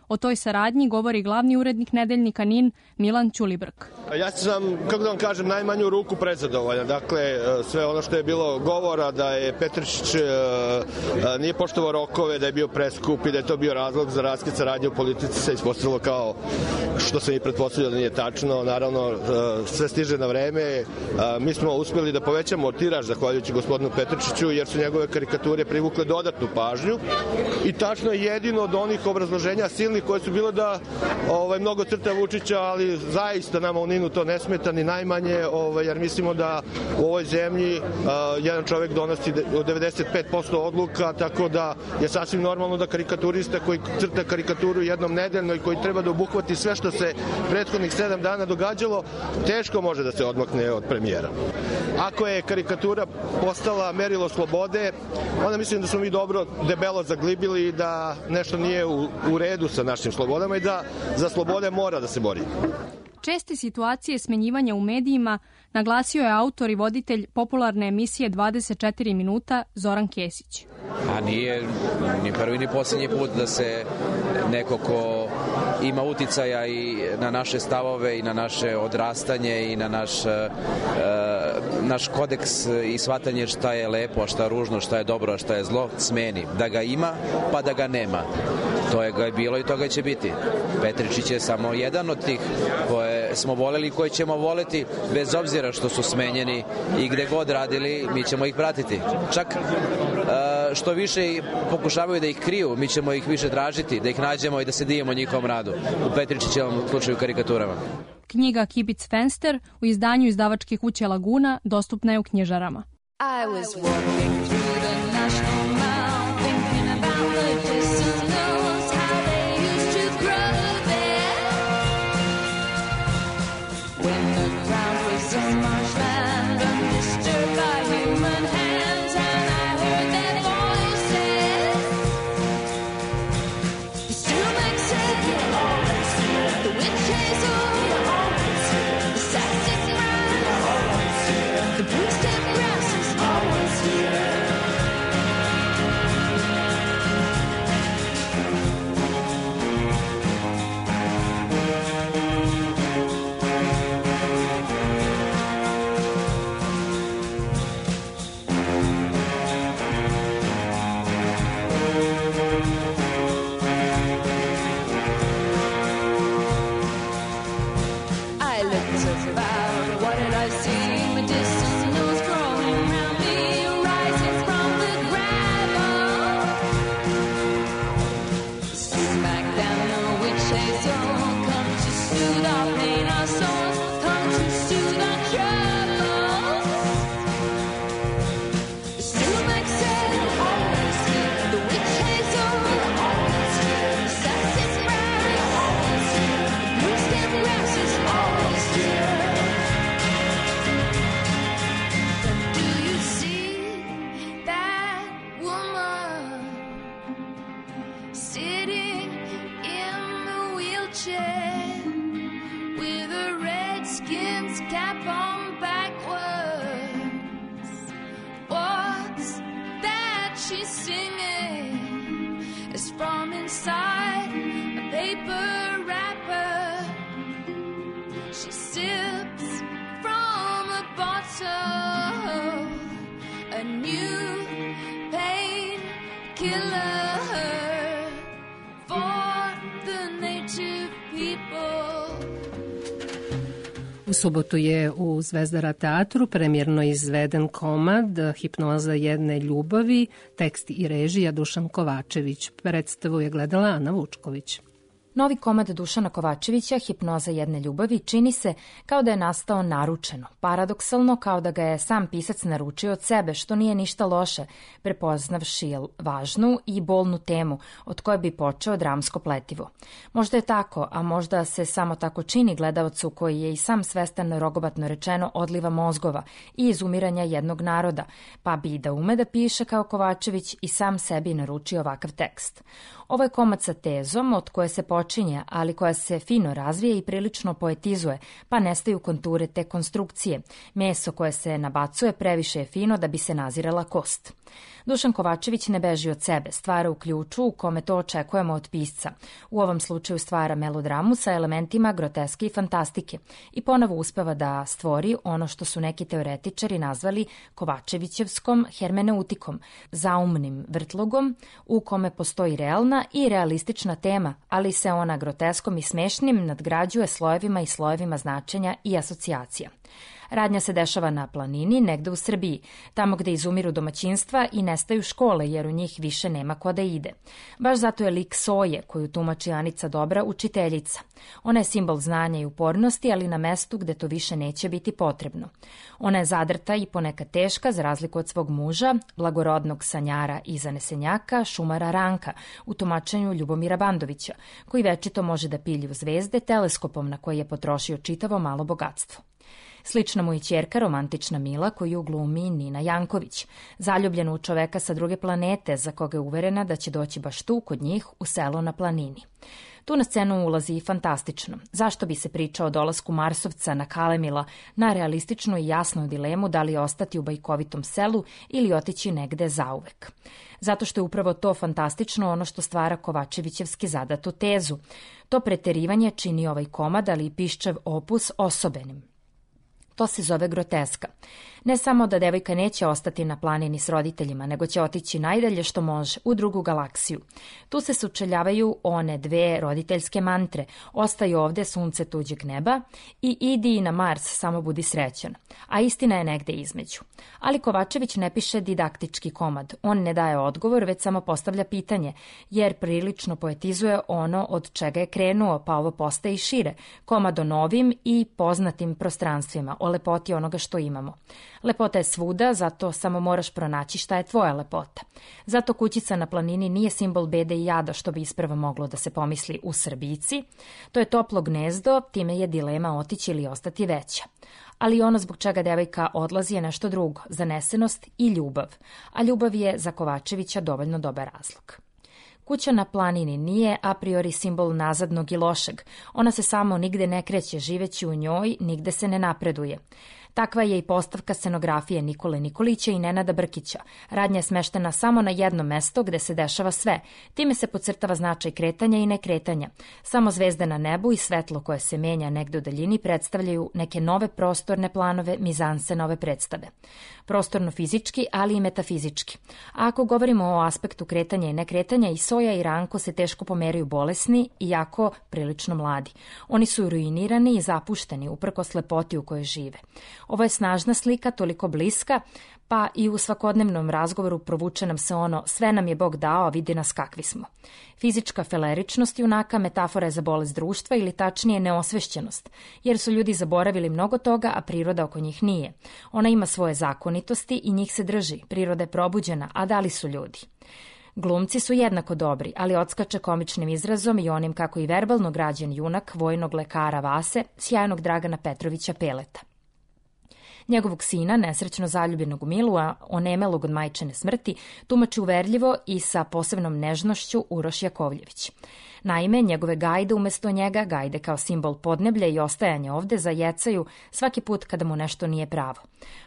[SPEAKER 22] O toj saradnji govori glavni urednik nedeljnika NIN Milan Ćulibrk.
[SPEAKER 1] Ja sam, kako da vam kažem, najmanju ruku prezadovoljan. Dakle, sve ono što je bilo govora da je Petričić nije poštovao rokove, da je bio preskup i da je to bio razlog za raskid saradnje u politici, se ispostavilo kao što se i pretpostavljao da nije tačno. Naravno, sve stiže na vreme. Mi smo uspeli da povećamo tiraž zahvaljujući gospodinu Petričiću, jer su njegove karikature privukle dodatnu pažnju. I tačno je jedino od onih obrazloženja silnih koje su bile da mnogo crta Vučića, ali zaista nama u NIN-u to ne smeta ni najmanje, jer mislimo da u ovoj zemlji jedan čovek donosi 95% odluka, tako da je sasvim normalno da karikaturista koji crta karikaturu jednom nedeljno i koji treba da obuhvati sve što se prethodnih 7 dana događalo, teško može da se odmakne od premijera. Ako je karikatura postala merilo slobode, onda mislim da smo mi dobro debelo zaglibili i da nešto nije u redu sa našim slobodama i da za slobode mora da se bori.
[SPEAKER 22] Česte situacije smenjivanja u medijima naglasio je autor i voditelj popularne emisije 24 minuta Zoran Kesić.
[SPEAKER 2] A nije ni prvi ni posljednji put da se neko ko ima uticaja i na naše stavove i na naše odrastanje i na naš kodeks i shvatanje šta je lepo, šta je ružno, šta je dobro, šta je zlo, smeni. Da ga ima, pa da ga nema. To je ga je bilo i toga će biti. Petričić je samo jedan od tih koje smo voleli i koje ćemo voleti, bez obzira što su smenjeni i gde god radili, mi ćemo ih pratiti. Čak što više pokušavaju da ih kriju, mi ćemo ih više tražiti, da ih nađemo i da se divimo njihovom radu. U Petričićevom slučaju karikaturama.
[SPEAKER 22] Knjiga Kibic Fenster u izdanju izdavačke kuće Laguna dostupna je u knjižarama.
[SPEAKER 6] I was walking through the National Mall, thinking about the distant hills, how they used to grow there. When the ground was a marshland, undisturbed by human hands, and I heard their voices. The sumac said, you're always here. The witch hazel, you're always here. The sassafras, you're always here. The broomstick grass is always here. I looked about, what did I see? The distant hills growing round me, rising from the gravel. Smack down the witch hazel, come to soothe our pain, our souls, come to soothe our troubles. The sumac said, always here. The witch hazel, always here. The sassafras, always here. The broomstick grass is always here. Do you see that woman sitting in the wheelchair with a redskins cap on backwards? What's that she's singing? It's from inside a paper wrapper. She sips from a bottle, a new pain killer for the native people.
[SPEAKER 5] U subotu je u Zvezdara teatru premijerno izveden komad Hipnoza jedne ljubavi, tekst i režija Dušan Kovačević. Predstavu je gledala Ana Vučković.
[SPEAKER 3] Novi komad Dušana Kovačevića, Hipnoza jedne ljubavi, čini se kao da je nastao naručeno, paradoksalno kao da ga je sam pisac naručio od sebe, što nije ništa loše, prepoznavši važnu i bolnu temu od koje bi počeo dramsko pletivo. Možda je tako, a možda se samo tako čini gledalcu koji je i sam svestan, rogobatno rečeno, odliva mozgova i izumiranja jednog naroda, pa bi da ume da piše kao Kovačević i sam sebi naruči ovakav tekst. Ovo je komad sa tezom od koje se počinje, ali koja se fino razvije i prilično poetizuje, pa nestaju konture te konstrukcije. Meso koje se nabacuje previše je fino da bi se nazirala kost. Dušan Kovačević ne beži od sebe, stvara u ključu u kome to očekujemo od pisca. U ovom slučaju stvara melodramu sa elementima groteske i fantastike i ponovo uspeva da stvori ono što su neki teoretičari nazvali Kovačevićevskom hermeneutikom, zaumnim vrtlogom u kome postoji realna i realistična tema, ali se ona groteskom i smešnim nadgrađuje slojevima i slojevima značenja i asocijacija. Radnja se dešava na planini, negde u Srbiji, tamo gde izumiru domaćinstva i nestaju škole, jer u njih više nema ko da ide. Baš zato je lik Soje, koju tumači Anica Dobra, učiteljica. Ona je simbol znanja i upornosti, ali na mestu gde to više neće biti potrebno. Ona je zadrta i ponekad teška, za razliku od svog muža, blagorodnog sanjara i zanesenjaka, šumara Ranka, u tumačenju Ljubomira Bandovića, koji večito može da pilji u zvezde teleskopom na koji je potrošio čitavo malo bogatstvo. Slična mu i ćerka, romantična Mila, koju glumi Nina Janković, zaljubljena u čoveka sa druge planete, za koga je uverena da će doći baš tu kod njih u selo na planini. Tu na scenu ulazi i fantastično. Zašto bi se pričao o dolasku Marsovca na Kalemila na realističnu i jasnu dilemu da li ostati u bajkovitom selu ili otići negde zauvek? Zato što je upravo to fantastično ono što stvara Kovačevićevski zadatu tezu. To preterivanje čini ovaj komad, ali i piščev opus osobenim. To se zove groteska. Ne samo da devojka neće ostati na planini s roditeljima, nego će otići najdalje što može, u drugu galaksiju. Tu se sučeljavaju one dve roditeljske mantre: ostaju ovde, sunce tuđeg neba, i idi na Mars, samo budi srećan. A istina je negde između. Ali Kovačević ne piše didaktički komad. On ne daje odgovor, već samo postavlja pitanje, jer prilično poetizuje ono od čega je krenuo, pa ovo postaje i šire. Komad o novim i poznatim prostranstvima, o lepoti onoga što imamo. Lepota je svuda, zato samo moraš pronaći šta je tvoja lepota. Zato kućica na planini nije simbol bede i jada, što bi isprva moglo da se pomisli u Srbijici. To je toplo gnezdo, time je dilema otići ili ostati veća. Ali ono zbog čega devojka odlazi je nešto drugo, zanesenost i ljubav. A ljubav je za Kovačevića dovoljno dobar razlog. Kuća na planini nije a priori simbol nazadnog i lošeg. Ona se samo nigde ne kreće, živeći u njoj, nigde se ne napreduje. Takva je i postavka scenografije Nikole Nikolića i Nenada Brkića. Radnja je smeštena samo na jedno mesto gde se dešava sve. Time se podcrtava značaj kretanja i nekretanja. Samo zvezde na nebu i svetlo koje se menja negde u daljini predstavljaju neke nove prostorne planove mizanse nove predstave. Prostorno fizički, ali i metafizički. A ako govorimo o aspektu kretanja i nekretanja, i Soja i Ranko se teško pomeraju bolesni, iako prilično mladi. Oni su ruinirani i zapušteni, uprkos lepoti u kojoj žive. Ovo je snažna slika, toliko bliska, pa i u svakodnevnom razgovoru provuče nam se ono: sve nam je Bog dao, a vidi nas kakvi smo. Fizička feleričnost junaka metafora je za bolest društva, ili tačnije neosvešćenost, jer su ljudi zaboravili mnogo toga, a priroda oko njih nije. Ona ima svoje zakonitosti i njih se drži. Priroda je probuđena, a da li su ljudi? Glumci su jednako dobri, ali odskače komičnim izrazom i onim kako i verbalno građen junak vojnog lekara Vase, sjajnog Dragana Petrovića Peleta. Njegovog sina, nesrećno zaljubljenog u Milu, a onemelog od majčine smrti, tumači uverljivo i sa posebnom nežnošću Uroš Jakovljević. Naime, njegove gajde umesto njega, gajde kao simbol podneblja i ostajanja ovde, zajecaju svaki put kada mu nešto nije pravo.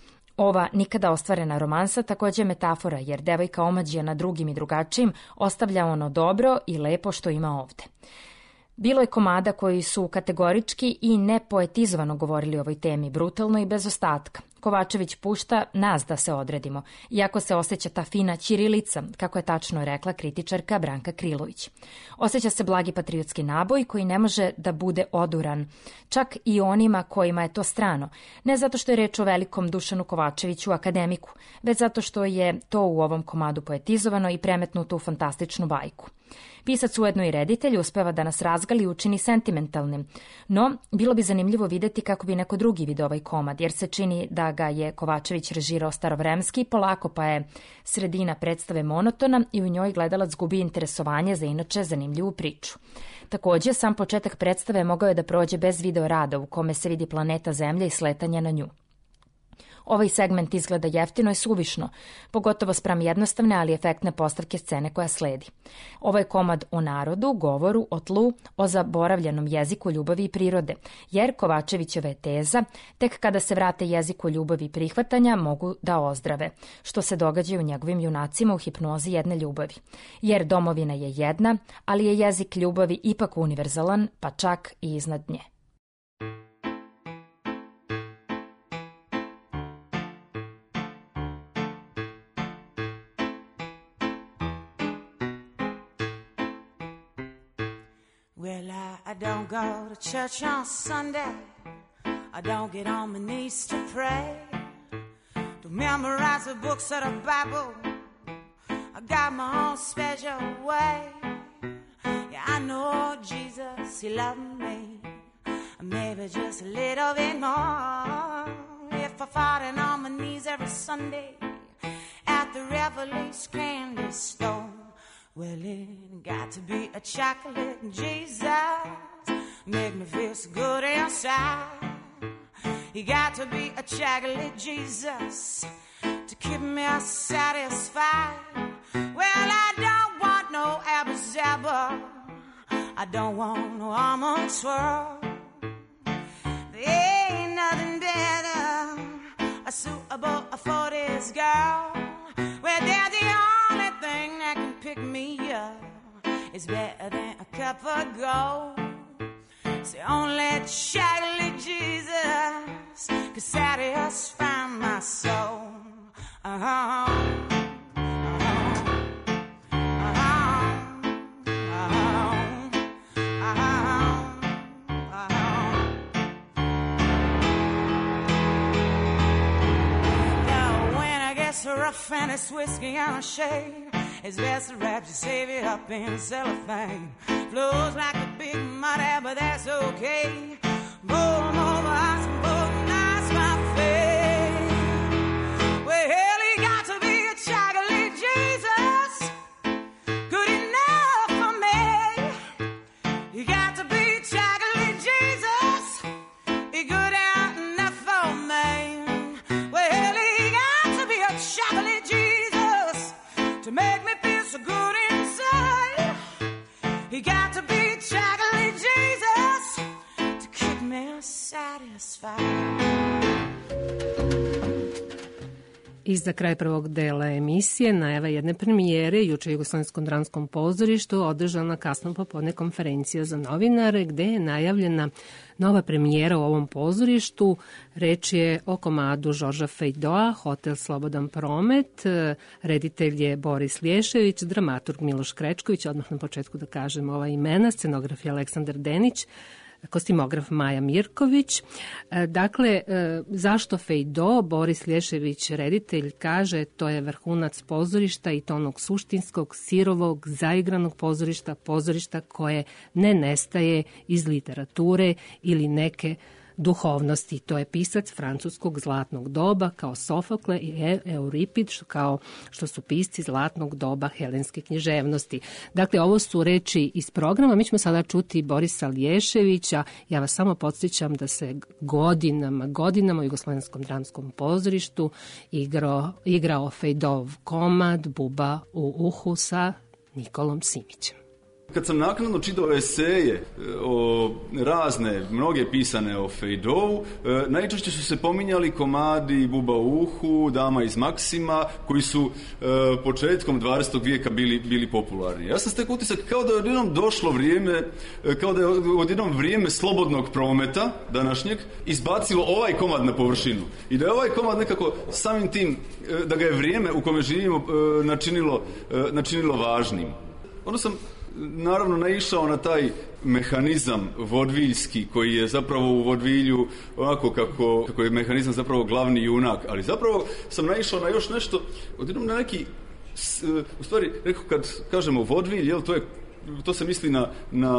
[SPEAKER 3] Ova nikada ostvarena romansa takođe je metafora, jer devojka omađija na drugim i drugačijim ostavlja ono dobro i lepo što ima ovde. Bilo je komada koji su kategorički i nepoetizovano govorili o ovoj temi, brutalno i bez ostatka. Kovačević pušta nas da se odredimo, iako se osjeća ta fina ćirilica, kako je tačno rekla kritičarka Branka Krilović. Osjeća se blagi patriotski naboj koji ne može da bude oduran, čak i onima kojima je to strano. Ne zato što je reč o velikom Dušanu Kovačeviću, akademiku, već zato što je to u ovom komadu poetizovano i premetnuto u fantastičnu bajku. Pisac, ujedno i reditelj, uspeva da nas razgali i učini sentimentalnim, no bilo bi zanimljivo videti kako bi neko drugi video ovaj komad, jer se čini da ga je Kovačević režirao starovremski, polako pa je sredina predstave monotona i u njoj gledalac gubi interesovanje za inače zanimljivu priču. Takođe, sam početak predstave mogao je da prođe bez video rada u kome se vidi planeta Zemlja i sletanje na nju. Ovaj segment izgleda jeftino i suvišno, pogotovo spram jednostavne, ali efektne postavke scene koja sledi. Ovo je komad o narodu, govoru, o tlu, o zaboravljenom jeziku ljubavi i prirode, jer Kovačevićeva je teza, tek kada se vrate jeziku ljubavi i prihvatanja mogu da ozdrave, što se događa u njegovim junacima u hipnozi jedne ljubavi. Jer domovina je jedna, ali je jezik ljubavi ipak univerzalan, pa čak i iznad nje.
[SPEAKER 8] Well, I don't go to church on Sunday. I don't get on my knees to pray. To memorize the books of the Bible. I got my own special way. Yeah, I know Jesus, He loved me. Maybe just a little bit more. If I fought on my knees every Sunday at the Revelation candy store. Well, it got to be a chocolate Jesus, make me feel so good inside. You got to be a chocolate Jesus to keep me satisfied. Well, I don't want no abba-zabba, I don't want no almond swirl. There ain't nothing better suitable for this girl. Well, they're the only thing that can pick me up. It's better than a cup of gold. It's the only chocolate Jesus can satisfy my soul. Rough and it's whiskey on a shade. It's best to wrap your savior up in cellophane. Flows like a big muddy, but that's okay. Boom over us, boom, that's my fate. Well, hell, he got to be a chocolate Jesus, good enough for me. He got to be chocolate Jesus, he good enough for me. Well, hell, he got to be a chocolate Jesus to make me feel so good inside. He got to be chocolate Jesus to keep me satisfied.
[SPEAKER 5] I za kraj prvog dela emisije najava jedne premijere juče u Jugoslovenskom dramskom pozorištu održana kasno popodne konferencija za novinare gde je najavljena nova premijera u ovom pozorištu. Reč je o komadu Žorža Fejdoa, Hotel Slobodan promet. Reditelj je Boris Lješević, dramaturg Miloš Krečković, odmah na početku da kažem ova imena, scenograf je Aleksandar Denić, kostimograf Maja Mirković. Dakle, zašto Fejdo? Boris Lješević, reditelj, kaže to je vrhunac pozorišta i to onog suštinskog, sirovog, zaigranog pozorišta koje ne nestaje iz literature ili neke duhovnosti. To je pisac francuskog zlatnog doba kao Sofokle i Euripid, kao što su pisci zlatnog doba helenske književnosti. Dakle, ovo su reči iz programa. Mi ćemo sada čuti Borisa Lješevića. Ja vas samo podsjećam da se godinama u Jugoslovenskom dramskom pozorištu igrao Fejdov komad Buba u uhu sa Nikolom Simićem.
[SPEAKER 9] Kad sam naknadno čitao eseje razne, mnoge pisane o Fejdovu, najčešće su se pominjali komadi Buba u uhu, Dama iz Maksima, koji su početkom 20. vijeka bili popularni. Ja sam stekao utisak kao da je odjednom došlo vrijeme, kao da je odjednom vrijeme slobodnog prometa današnjeg izbacilo ovaj komad na površinu. I da je ovaj komad nekako samim tim, da ga je vrijeme u kome živimo načinilo važnim. Onda sam naravno naišao na taj mehanizam vodviljski koji je zapravo u vodvilju onako kako je mehanizam zapravo glavni junak, ali zapravo sam naišao na još nešto, odjednom na neki, u stvari, rekao kad kažemo vodvilj, jel, to se misli na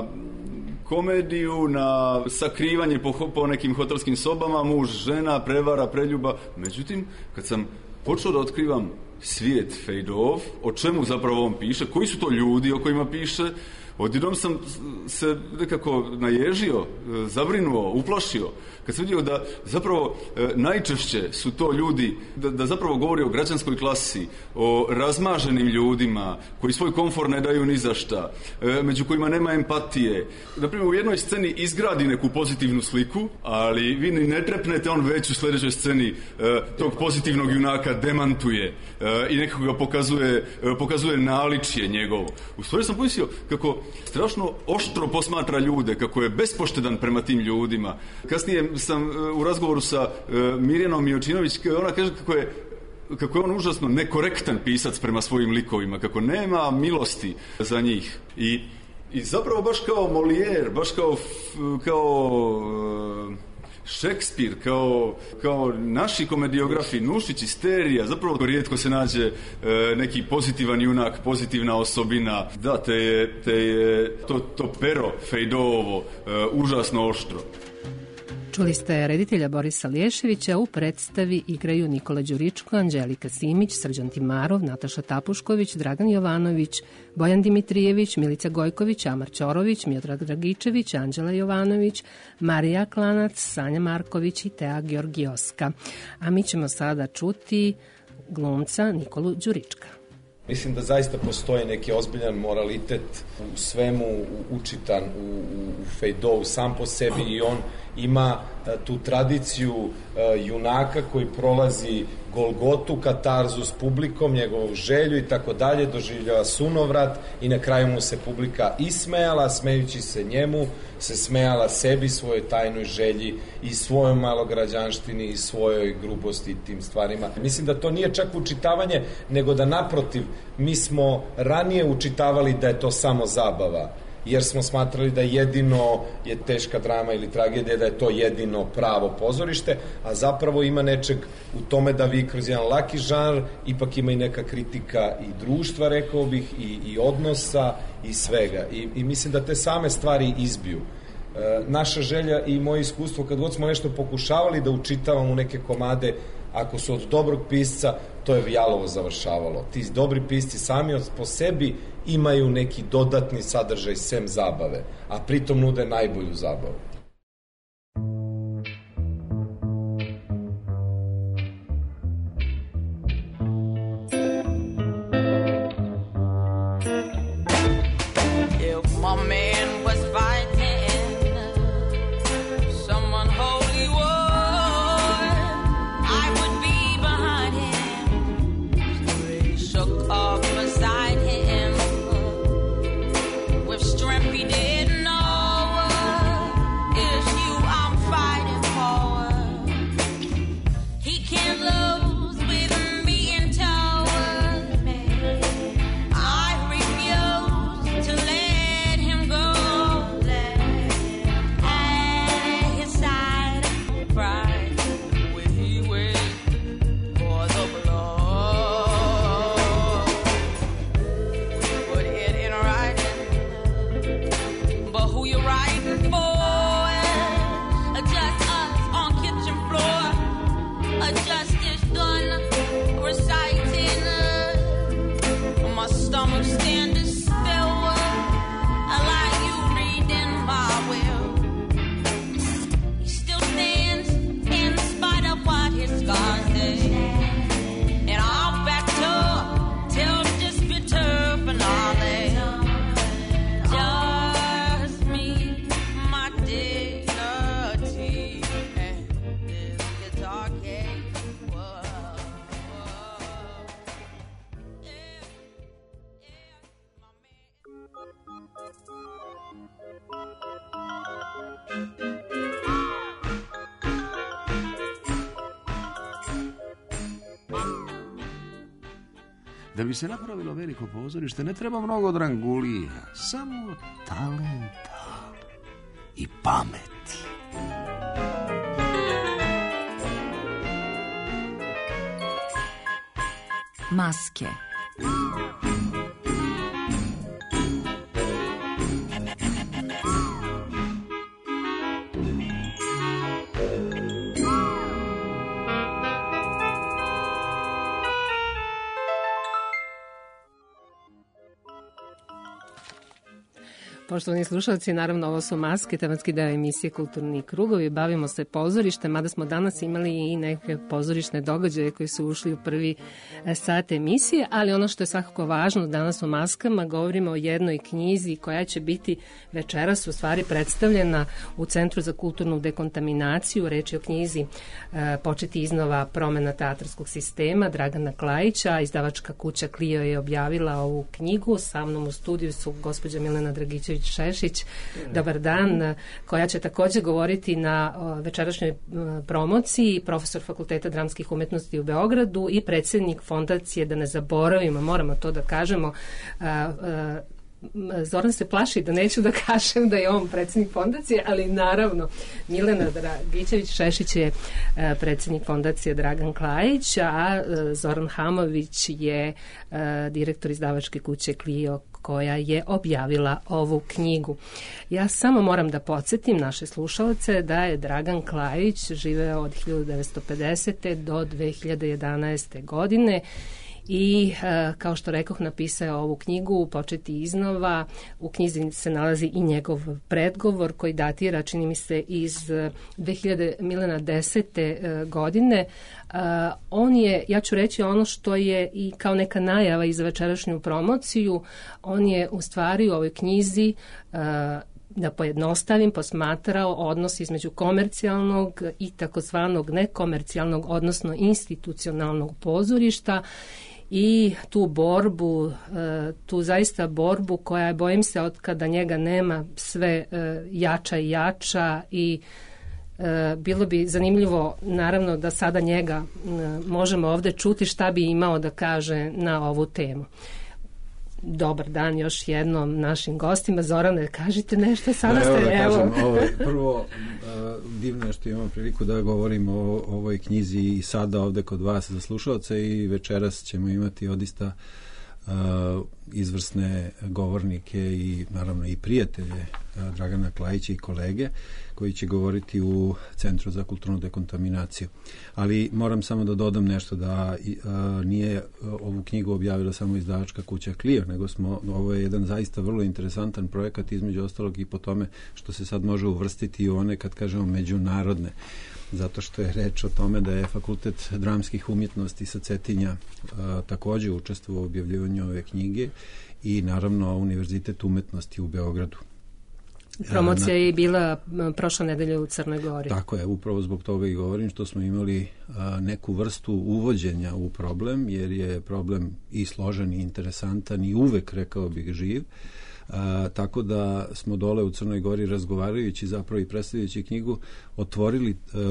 [SPEAKER 9] komediju, na sakrivanje po nekim hotelskim sobama, muž, žena, prevara, preljuba. Međutim, kad sam počeo da otkrivam svijet Fejdov, o čemu zapravo on piše, koji su to ljudi o kojima piše. Odjednom sam se nekako naježio, zabrinuo, uplašio, kad sam vidio da zapravo najčešće su to ljudi, da zapravo govori o građanskoj klasi, o razmaženim ljudima koji svoj komfor ne daju ni za šta, među kojima nema empatije. Naprimjer, u jednoj sceni izgradi neku pozitivnu sliku, ali vi ni ne trepnete, on već u sljedećoj sceni tog pozitivnog junaka demantuje i nekako ga pokazuje naličje njegovo. U stvari sam pomislio kako strašno oštro posmatra ljude, kako je bespoštedan prema tim ljudima. Kasnije sam u razgovoru sa Mirjanom Mijočinović, ona kaže kako je on užasno nekorektan pisac prema svojim likovima, kako nema milosti za njih. I zapravo baš kao Molière, baš kao Šekspir, kao naši komediografi, Nušić, Isterija, zapravo rijetko se nađe neki pozitivan junak, pozitivna osobina. Da, te je to pero Fejdovo užasno oštro.
[SPEAKER 5] Čuli ste reditelja Borisa Liješevića, u predstavi igraju Nikola Đuričko, Anđelika Simić, Srđan Timarov, Nataša Tapušković, Dragan Jovanović, Bojan Dimitrijević, Milica Gojković, Amar Ćorović, Miodrag Dragičević, Anđela Jovanović, Marija Klanac, Sanja Marković i Tea Georgioska. A mi ćemo sada čuti glumca Nikolu Đurička.
[SPEAKER 10] Mislim da zaista postoji neki ozbiljan moralitet u svemu učitan u Fejdovu sam po sebi i on ima tu tradiciju junaka koji prolazi Golgotu, katarzu s publikom, njegovu želju i tako dalje, doživljava sunovrat i na kraju mu se publika ismejala, smejući se njemu, se smejala sebi, svojoj tajnoj želji i svojoj malograđanštini i svojoj grubosti i tim stvarima. Mislim da to nije čak učitavanje, nego da naprotiv, mi smo ranije učitavali da je to samo zabava, jer smo smatrali da jedino je teška drama ili tragedija, da je to jedino pravo pozorište, a zapravo ima nečeg u tome da vi kroz jedan laki žanr ipak ima i neka kritika i društva, rekao bih, i odnosa i svega. I mislim da te same stvari izbiju. Naša želja i moje iskustvo, kad god smo nešto pokušavali da učitavamo neke komade, ako su od dobrog pisca, to je jalovo završavalo. Ti dobri pisci sami po sebi imaju neki dodatni sadržaj sem zabave, a pritom nude najbolju zabavu.
[SPEAKER 11] Da bi se napravilo veliko pozorište, ne treba mnogo drangulija, samo talenta i pameti.
[SPEAKER 16] Maske.
[SPEAKER 5] Poštovani slušalci, naravno ovo su Maske, tematski deo emisije Kulturni krugovi. Bavimo se pozorištem, mada smo danas imali i neke pozorišne događaje koji su ušli u prvi sat emisije, ali ono što je svakako važno danas u Maskama, govorimo o jednoj knjizi koja će biti večeras u stvari predstavljena u Centru za kulturnu dekontaminaciju. Reč je o knjizi Početi iznova, promena teatarskog sistema Dragana Klajića. Izdavačka kuća Clio je objavila ovu knjigu. Sa mnom u studiju su gospođa Milena Dragičević-Šešić, dobar dan, koja će takođe govoriti na večerašnjoj promociji, profesor Fakulteta dramskih umetnosti u Beogradu i predsjednik fondacije, da ne zaboravimo, moramo to da kažemo, Zoran se plaši da neću da kažem da je on predsjednik fondacije, ali naravno Milena Dragičević-Šešić je predsjednik fondacije Dragan Klajić, a Zoran Hamović je direktor izdavačke kuće Clio koja je objavila ovu knjigu. Ja samo moram da podsjetim naše slušalce da je Dragan Klajić živeo od 1950. do 2011. godine i kao što rekoh, napisao ovu knjigu Početi iznova. U knjizi se nalazi i njegov predgovor koji datira, čini mi se, iz 2010. godine. On je, ja ću reći ono što je i kao neka najava i za večerašnju promociju, on je u stvari u ovoj knjizi, da pojednostavim, posmatrao odnos između komercijalnog i takozvanog nekomercijalnog, odnosno institucionalnog pozorišta i tu borbu, tu zaista borbu koja je, bojim se, od kada njega nema, sve jača i jača i bilo bi zanimljivo naravno da sada njega možemo ovde čuti šta bi imao da kaže na ovu temu. Dobar dan još jednom našim gostima. Zorane, kažite nešto, sada ste...
[SPEAKER 4] Kažem, prvo, divno je što imamo priliku da govorimo o ovoj knjizi i sada ovde kod vas za slušalce i večeras ćemo imati odista izvrsne govornike i naravno i prijatelje Dragana Klajića i kolege koji će govoriti u Centru za kulturnu dekontaminaciju. Ali moram samo da dodam nešto, da nije ovu knjigu objavila samo izdavačka kuća Clio, nego ovo je jedan zaista vrlo interesantan projekat, između ostalog i po tome što se sad može uvrstiti u one, kad kažemo, međunarodne, zato što je reč o tome da je Fakultet dramskih umjetnosti sa Cetinja takođe učestvovao u objavljivanju ove knjige i naravno Univerzitet umetnosti u Beogradu.
[SPEAKER 5] Promocija je bila prošle nedelje u Crnoj Gori.
[SPEAKER 4] Tako je, upravo zbog toga i govorim što smo imali neku vrstu uvođenja u problem, jer je problem i složen i interesantan i uvek, rekao bih, živ. Tako da smo dole u Crnoj Gori, razgovarajući zapravo i predstavljajući knjigu, otvorili,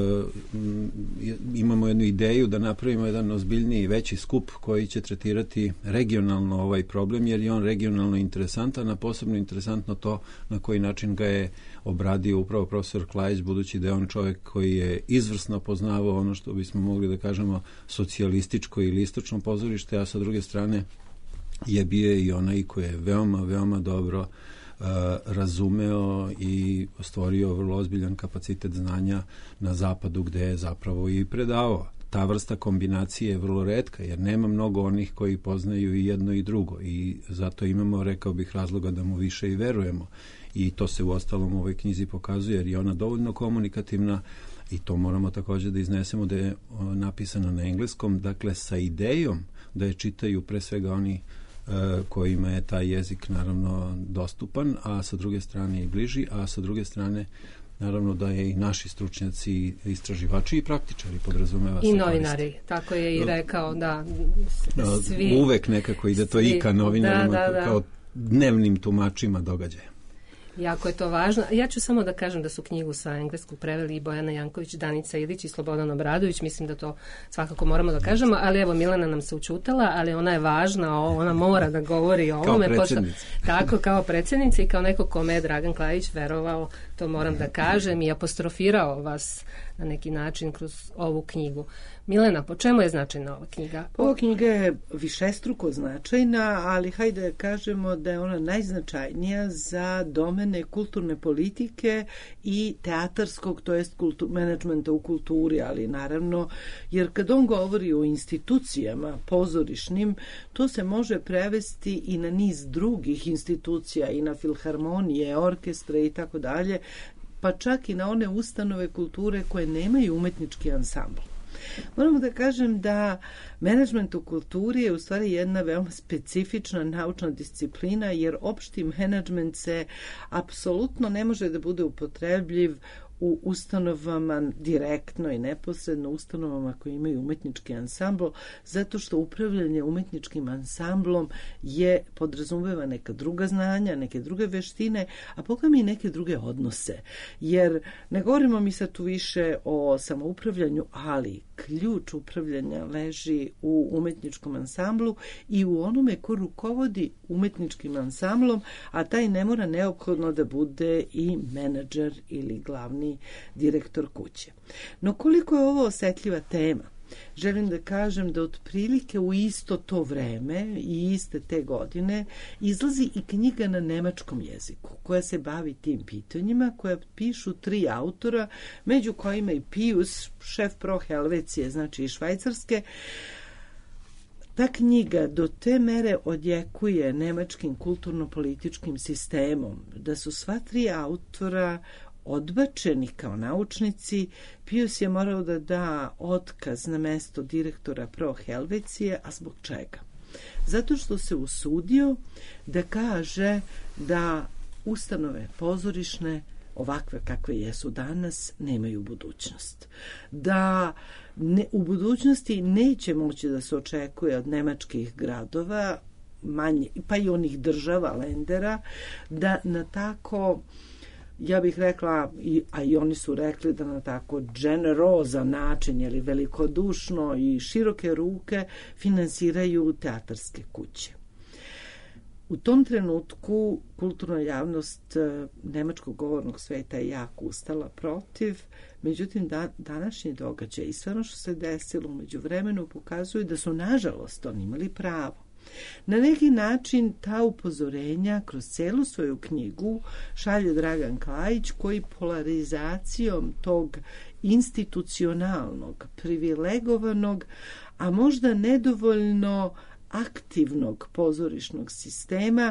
[SPEAKER 4] imamo jednu ideju da napravimo jedan ozbiljniji i veći skup koji će tretirati regionalno ovaj problem, jer je on regionalno interesantan, a posebno interesantno to na koji način ga je obradio upravo profesor Klajić, budući da je on čovjek koji je izvrsno poznavao ono što bismo mogli da kažemo socijalističko ili istočno pozorište, a sa druge strane je bio i onaj koji je veoma, veoma dobro razumeo i stvorio vrlo ozbiljan kapacitet znanja na zapadu, gde je zapravo i predavao. Ta vrsta kombinacije je vrlo retka, jer nema mnogo onih koji poznaju i jedno i drugo i zato imamo, rekao bih, razloga da mu više i verujemo. I to se u ostalom u ovoj knjizi pokazuje, jer je ona dovoljno komunikativna i to moramo takođe da iznesemo, da je napisana na engleskom, dakle sa idejom da je čitaju pre svega oni kojima je taj jezik naravno dostupan, a sa druge strane i bliži, a sa druge strane naravno da je i naši stručnjaci, istraživači i praktičari, podrazumeva se.
[SPEAKER 5] I novinari, tako je i rekao, da svi...
[SPEAKER 4] Uvek nekako ide to i ka novinarima, kao dnevnim tumačima događaja.
[SPEAKER 5] Jako je to važno. Ja ću samo da kažem da su knjigu sa engleskog preveli i Bojana Janković, Danica Ilić i Slobodan Obradović. Mislim da to svakako moramo da kažemo, ali evo Milena nam se učutala, ali ona je važna, ona mora da govori o ovome.
[SPEAKER 4] Kao predsjednica.
[SPEAKER 5] Tako, kao predsjednica i kao neko kome je Dragan Klajić verovao to moram da kažem, i apostrofirao vas na neki način kroz ovu knjigu. Milena, po čemu je značajna ova knjiga?
[SPEAKER 7] Ova knjiga je višestruko značajna, ali hajde da kažemo da je ona najznačajnija za domene kulturne politike i teatarskog, to jest menadžmenta u kulturi, ali naravno, jer kad on govori o institucijama pozorišnim, to se može prevesti i na niz drugih institucija, i na filharmonije, orkestre i tako dalje, pa čak i na one ustanove kulture koje nemaju umetnički ansambl. Moramo da kažem da menadžment u kulturi je u stvari jedna veoma specifična naučna disciplina, jer opšti menadžment se apsolutno ne može da bude upotrebljiv u ustanovama direktno i neposredno, ustanovama koje imaju umetnički ansambl, zato što upravljanje umetničkim ansamblom podrazumeva neka druga znanja, neke druge veštine, a boga mi i neke druge odnose. Jer ne govorimo mi sad tu više o samoupravljanju, ali ključ upravljanja leži u umetničkom ansamblu i u onome ko rukovodi umetničkim ansamblom, a taj ne mora neophodno da bude i menadžer ili glavni direktor kuće. No koliko je ovo osetljiva tema? Želim da kažem da otprilike u isto to vreme i iste te godine izlazi i knjiga na nemačkom jeziku koja se bavi tim pitanjima, koja pišu 3 autora, među kojima i Pius, šef pro Helvecije, znači i Švajcarske. Ta knjiga do te mere odjekuje nemačkim kulturno-političkim sistemom, da su sva 3 autora odbačeni kao naučnici. Pius je morao da da otkaz na mesto direktora pro Helvecije, a zbog čega? Zato što se usudio da kaže da ustanove pozorišne, ovakve kakve jesu danas, nemaju budućnost. Da u budućnosti neće moći da se očekuje od nemačkih gradova, manje, pa i onih država, lendera, da na tako, ja bih rekla, a i oni su rekli da na tako generozan način, ili velikodušno i široke ruke, finansiraju teatarske kuće. U tom trenutku kulturna javnost nemačkog govornog sveta je jako ustala protiv, međutim današnji događaj i sve ono što se desilo umeđu vremenu pokazuju da su nažalost oni imali pravo. Na neki način ta upozorenja kroz celu svoju knjigu šalje Dragan Klajić, koji polarizacijom tog institucionalnog, privilegovanog, a možda nedovoljno aktivnog pozorišnog sistema,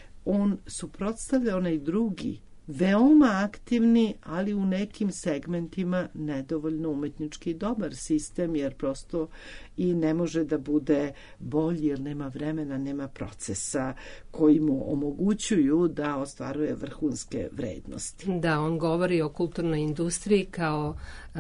[SPEAKER 7] on suprotstavlja onaj drugi, veoma aktivni, ali u nekim segmentima nedovoljno umetnički dobar sistem, jer prosto i ne može da bude bolji, jer nema vremena, nema procesa koji mu omogućuju da ostvaruje vrhunske vrednosti.
[SPEAKER 5] Da, on govori o kulturnoj industriji kao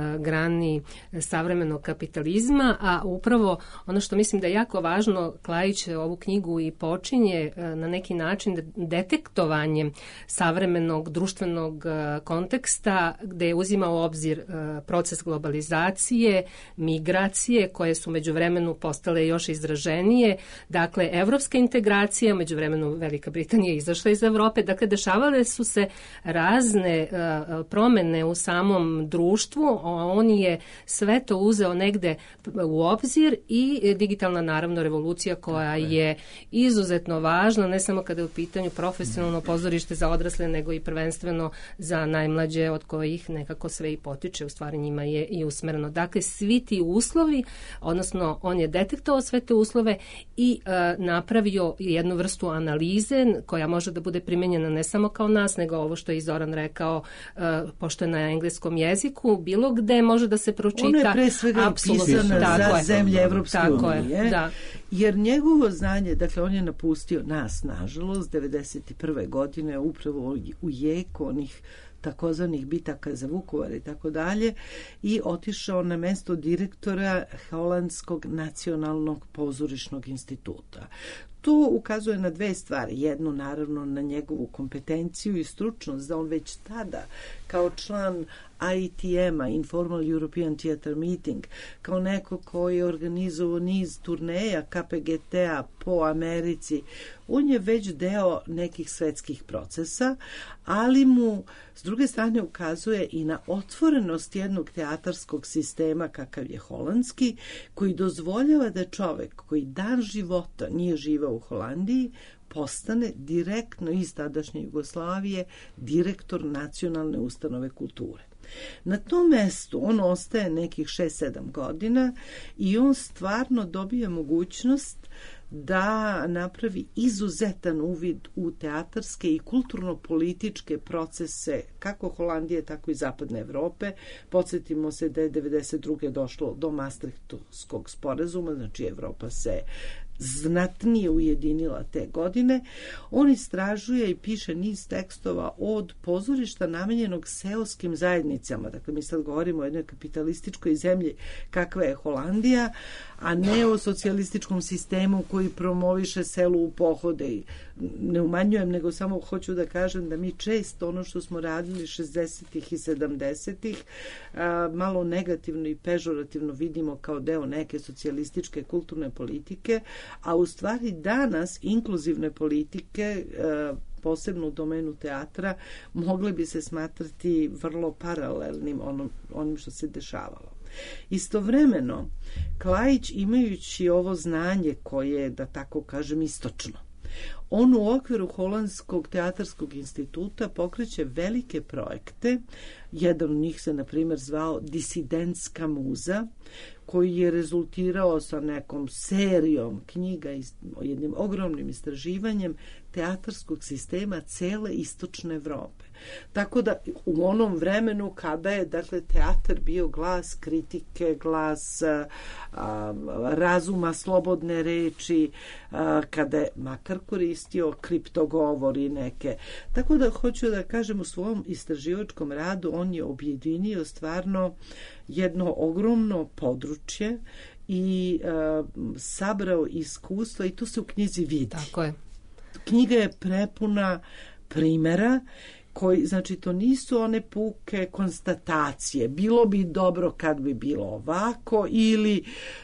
[SPEAKER 5] grani savremenog kapitalizma, a upravo ono što mislim da je jako važno, Klajić ovu knjigu i počinje na neki način detektovanjem savremenog društvenog konteksta, gde je uzima u obzir proces globalizacije, migracije, koje su međuvremenu postale još izraženije, dakle, evropska integracija, međuvremenu Velika Britanija izašla iz Evrope, dakle, dešavale su se razne promene u samom društvu, on je sve to uzeo negde u obzir i digitalna, naravno, revolucija koja je izuzetno važna, ne samo kada je u pitanju profesionalno pozorište za odrasle, nego i prvenstveno za najmlađe, od kojih nekako sve i potiče, u stvari njima je i usmereno. Dakle, svi ti uslovi, odnosno on je detektovao sve te uslove i napravio jednu vrstu analize koja može da bude primenjena ne samo kao nas, nego ovo što je i Zoran rekao, pošto je na engleskom jeziku, bilo gde može da se pročita.
[SPEAKER 7] Ono je pre svega pisano za zemlje Evropske unije, jer njegovo znanje, dakle on je napustio nas, nažalost, 91. godine, upravo u jeku onih takozvanih bitaka za Vukovar i tako dalje, i otišao na mesto direktora Holandskog nacionalnog pozorišnog instituta. To ukazuje na 2 stvari. Jednu, naravno, na njegovu kompetenciju i stručnost, da on već tada kao član IETM-a, Informal European Theatre Meeting, kao neko koji je organizovao niz turneja KPGT-a po Americi. On je već deo nekih svetskih procesa, ali mu s druge strane ukazuje i na otvorenost jednog teatarskog sistema kakav je holandski, koji dozvoljava da čovek koji dan života nije živeo u Holandiji, postane direktno iz tadašnje Jugoslavije direktor nacionalne ustanove kulture. Na tom mestu on ostaje nekih 6-7 godina i on stvarno dobija mogućnost da napravi izuzetan uvid u teatarske i kulturno-političke procese kako Holandije, tako i Zapadne Evrope. Podsjetimo se da je 1992. došlo do Maastrichtskog sporazuma, znači Evropa se znatnije ujedinila te godine. On istražuje i piše niz tekstova od pozorišta namenjenog seoskim zajednicama. Dakle, mi sad govorimo o jednoj kapitalističkoj zemlji kakva je Holandija, a ne o socijalističkom sistemu koji promoviše selu u pohode. I ne umanjujem, nego samo hoću da kažem da mi često ono što smo radili 60-ih i 70-ih malo negativno i pežorativno vidimo kao deo neke socijalističke kulturne politike, a u stvari danas inkluzivne politike, posebno u domenu teatra, mogle bi se smatrati vrlo paralelnim onim što se dešavalo. Istovremeno, Klajić, imajući ovo znanje koje, da tako kažem, istočno, on u okviru Holandskog teatarskog instituta pokreće velike projekte. Jedan od njih se, na primjer, zvao Disidentska muza, koji je rezultirao sa nekom serijom knjiga i jednim ogromnim istraživanjem teatarskog sistema cele istočne Evrope. Tako da u onom vremenu kada je, dakle, teatar bio glas kritike, glas razuma, slobodne reči, kada je makar koristio kriptogovori neke. Tako da hoću da kažem, u svom istraživačkom radu on je objedinio stvarno jedno ogromno područje i sabrao iskustva i to se u knjizi vidi.
[SPEAKER 5] Tako je.
[SPEAKER 7] Knjiga je prepuna primera koji, znači, to nisu one puke konstatacije. Bilo bi dobro kad bi bilo ovako ili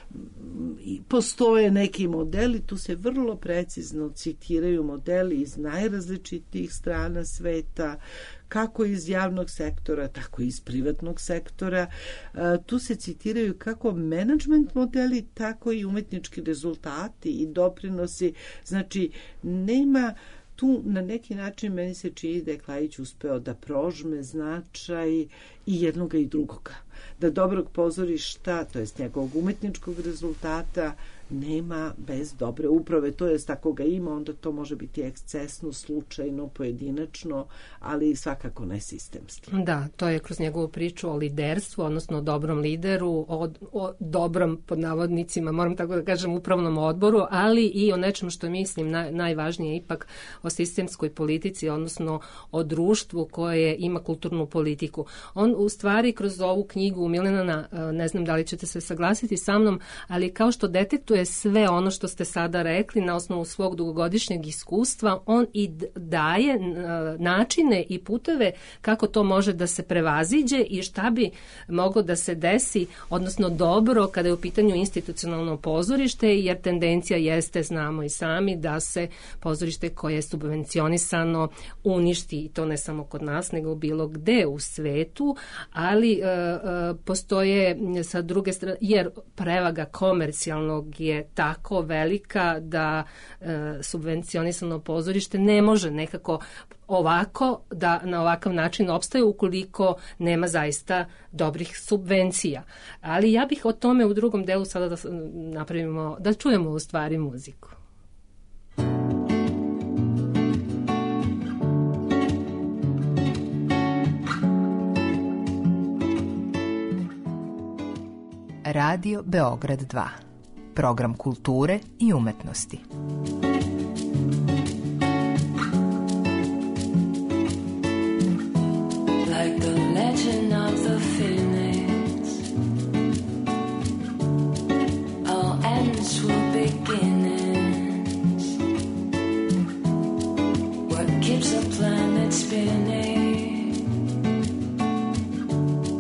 [SPEAKER 7] postoje neki modeli, tu se vrlo precizno citiraju modeli iz najrazličitijih strana sveta, kako iz javnog sektora, tako i iz privatnog sektora. Tu se citiraju kako menadžment modeli, tako i umetnički rezultati i doprinosi. Znači, nema tu na neki način, meni se čini da je Klajić uspeo da prožme značaj i jednoga i drugoga. Da dobrog pozorišta, to jest njegovog umetničkog rezultata, nema bez dobre uprave. To jest, ako ga ima, onda to može biti ekscesno, slučajno, pojedinačno, ali svakako ne sistemski.
[SPEAKER 5] Da, to je kroz njegovu priču o liderstvu, odnosno o dobrom lideru, o dobrom, pod navodnicima, moram tako da kažem, upravnom odboru, ali i o nečem što mislim najvažnije ipak o sistemskoj politici, odnosno o društvu koje ima kulturnu politiku. On u stvari kroz ovu knjigu Milenana, ne znam da li ćete se saglasiti sa mnom, ali kao što detektuje sve ono što ste sada rekli na osnovu svog dugogodišnjeg iskustva, on i daje načine i puteve kako to može da se prevaziđe i šta bi moglo da se desi, odnosno dobro kada je u pitanju institucionalno pozorište, jer tendencija jeste, znamo i sami, da se pozorište koje je subvencionisano uništi, i to ne samo kod nas, nego bilo gde u svetu, ali postoje sa druge strane, jer prevaga komercijalnog je tako velika da subvencionisano pozorište ne može nekako ovako da na ovakav način opstaje ukoliko nema zaista dobrih subvencija. Ali ja bih o tome u drugom delu sada da napravimo, da čujemo u stvari muziku.
[SPEAKER 12] Radio Beograd 2. Program kulture i umetnosti.
[SPEAKER 6] Like the legend of the phoenix, all ends will beginnings. What keeps the planet spinning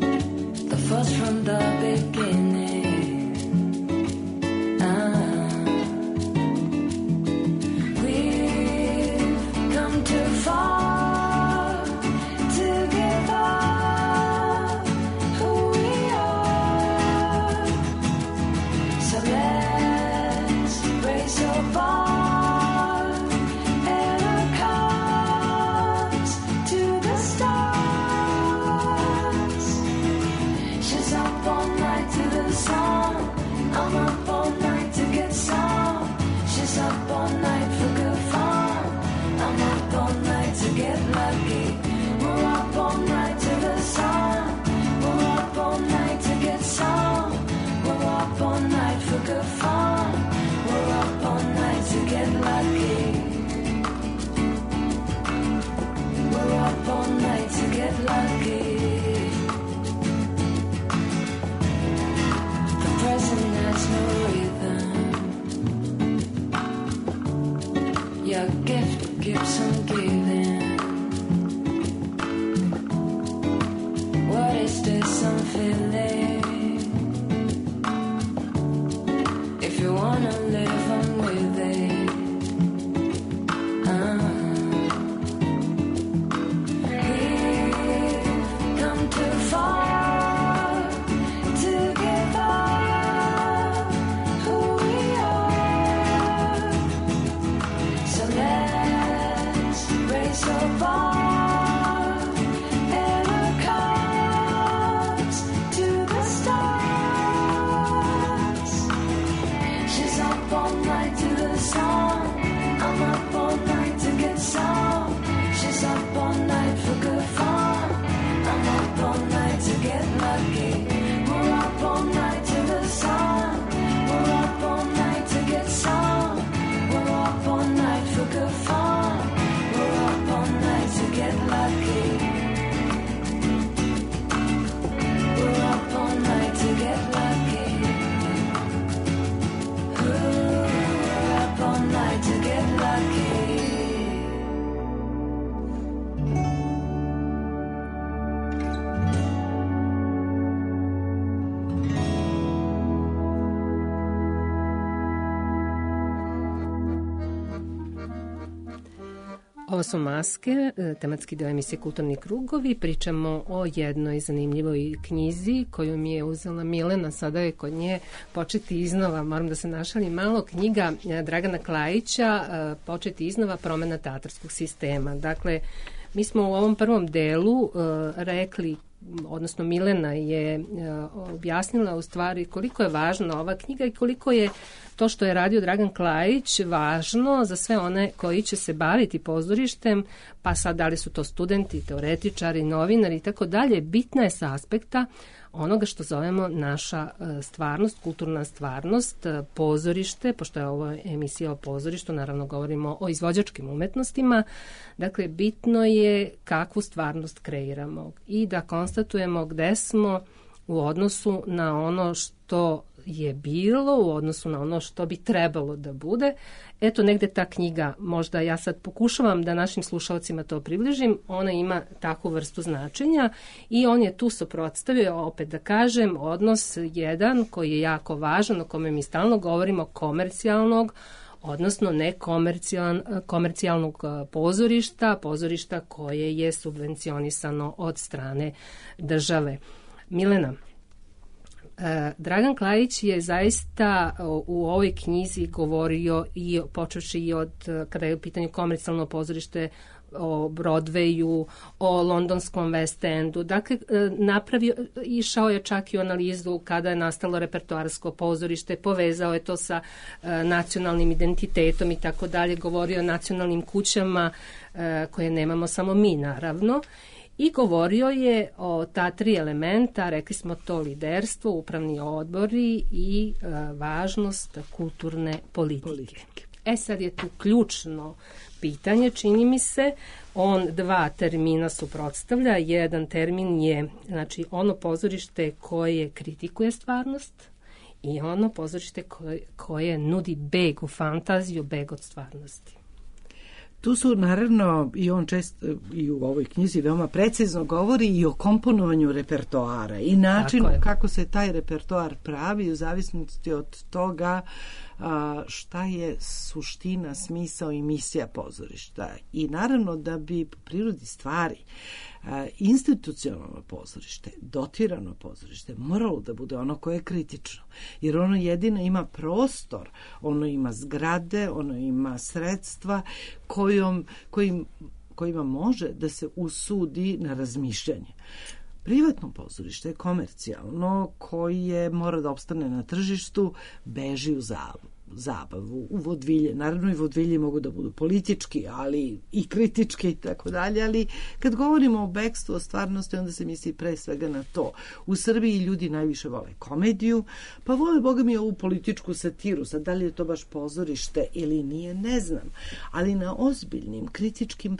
[SPEAKER 6] Your gift keeps on giving. What is this I'm feeling? If you wanna live, I'm with it. We've come too far to give up who we are. So let's raise the bar and our cups to the stars. She's up all night to the sun. I'm up all night to get some. She's up all night for good fun. I'm up all night to get lucky. We're up all night to the sun. We're up all night to get some. We're up all night for good fun. We're up all night to get lucky. We're up all night to get lucky. Ooh, we're up all night to get lucky.
[SPEAKER 5] Ovo su Maske, tematski deo emisije Kulturni krugovi. Pričamo o jednoj zanimljivoj knjizi koju mi je uzela Milena, sada je kod nje Početi iznova, moram da se našalim malo, knjiga Dragana Klajića, Početi iznova, promena teatarskog sistema. Dakle, mi smo u ovom prvom delu rekli, odnosno Milena je objasnila u stvari koliko je važna ova knjiga i koliko je to što je radio Dragan Klajić važno za sve one koji će se baviti pozorištem, pa sad da li su to studenti, teoretičari, novinari i tako dalje, bitna je sa aspekta onoga što zovemo naša stvarnost, kulturna stvarnost, pozorište, pošto je ovo emisija o pozorištu, naravno govorimo o izvođačkim umetnostima, dakle bitno je kakvu stvarnost kreiramo i da konstatujemo gde smo u odnosu na ono što je bilo, u odnosu na ono što bi trebalo da bude. Eto, negde ta knjiga, možda ja sad pokušavam da našim slušalcima to približim, ona ima takvu vrstu značenja i on je tu suprotstavio, opet da kažem, odnos jedan koji je jako važan, o kome mi stalno govorimo, komercijalnog, odnosno nekomercijalnog pozorišta koje je subvencionisano od strane države. Milena, Dragan Klajić je zaista u ovoj knjizi govorio i počevši i od, kada je u pitanju komercijalno pozorište, o Broadwayu, o londonskom West Endu. Dakle, išao je čak i u analizu kada je nastalo repertoarsko pozorište, povezao je to sa nacionalnim identitetom i tako dalje, govorio o nacionalnim kućama koje nemamo samo mi, naravno. I govorio je o ta tri elementa, rekli smo to liderstvo, upravni odbori i važnost kulturne politike. Sad je tu ključno pitanje, čini mi se, on dva termina suprotstavlja. Jedan termin je, znači, ono pozorište koje kritikuje stvarnost i ono pozorište koje nudi beg u fantaziju, beg od stvarnosti.
[SPEAKER 7] Tu su naravno i on često i u ovoj knjizi veoma precizno govori i o komponovanju repertoara i načinu kako se taj repertoar pravi u zavisnosti od toga šta je suština, smisao i misija pozorišta. I naravno da bi po prirodi stvari institucionalno pozorište, dotirano pozorište, moralo da bude ono koje je kritično. Jer ono jedino ima prostor, ono ima zgrade, ono ima sredstva kojima može da se usudi na razmišljanje. Privatno pozorište je komercijalno, koje mora da opstane na tržištu, beži u zabavu, u vodvilje. Naravno i vodvilje mogu da budu politički, ali i kritički i tako dalje, ali kad govorimo o bekstvu, o stvarnosti, onda se misli pre svega na to. U Srbiji ljudi najviše vole komediju, pa vole, boga mi, ovu političku satiru. Sad, da li je to baš pozorište ili nije, ne znam. Ali na ozbiljnim, kritičkim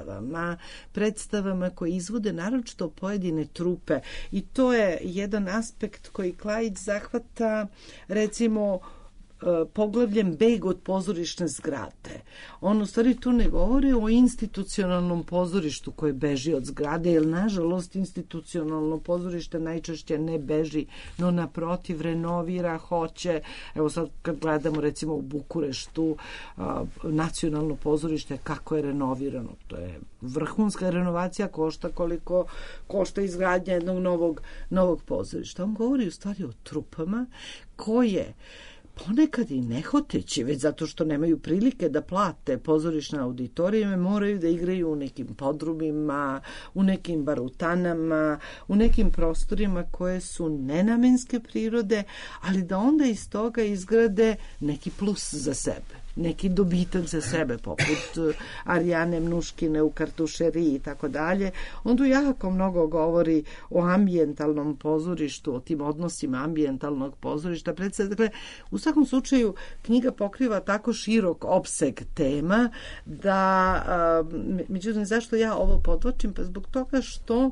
[SPEAKER 7] predstavama koje izvode naročito pojedine trupe, i to je jedan aspekt koji Klaić zahvata, recimo, poglavljem beg od pozorišne zgrade. On u stvari tu ne govori o institucionalnom pozorištu koje beži od zgrade, jer nažalost institucionalno pozorište najčešće ne beži, no naprotiv renovira, hoće. Evo sad kad gledamo recimo u Bukureštu nacionalno pozorište, kako je renovirano. To je vrhunska renovacija, košta koliko košta izgradnja jednog novog pozorišta. On govori u stvari o trupama koje ponekad i nehoteći, već zato što nemaju prilike da plate pozorišne auditorijume, moraju da igraju u nekim podrumima, u nekim barutanama, u nekim prostorima koje su nenamenske prirode, ali da onda iz toga izgrade neki plus za sebe, neki dobitak za sebe, poput Arijane Mnuškine u Kartušeriji i tako dalje. On tu jako mnogo govori o ambijentalnom pozorištu, o tim odnosima ambijentalnog pozorišta. Dakle, u svakom slučaju knjiga pokriva tako širok opseg tema da, međutim, zašto ja ovo podvlačim? Pa zbog toga što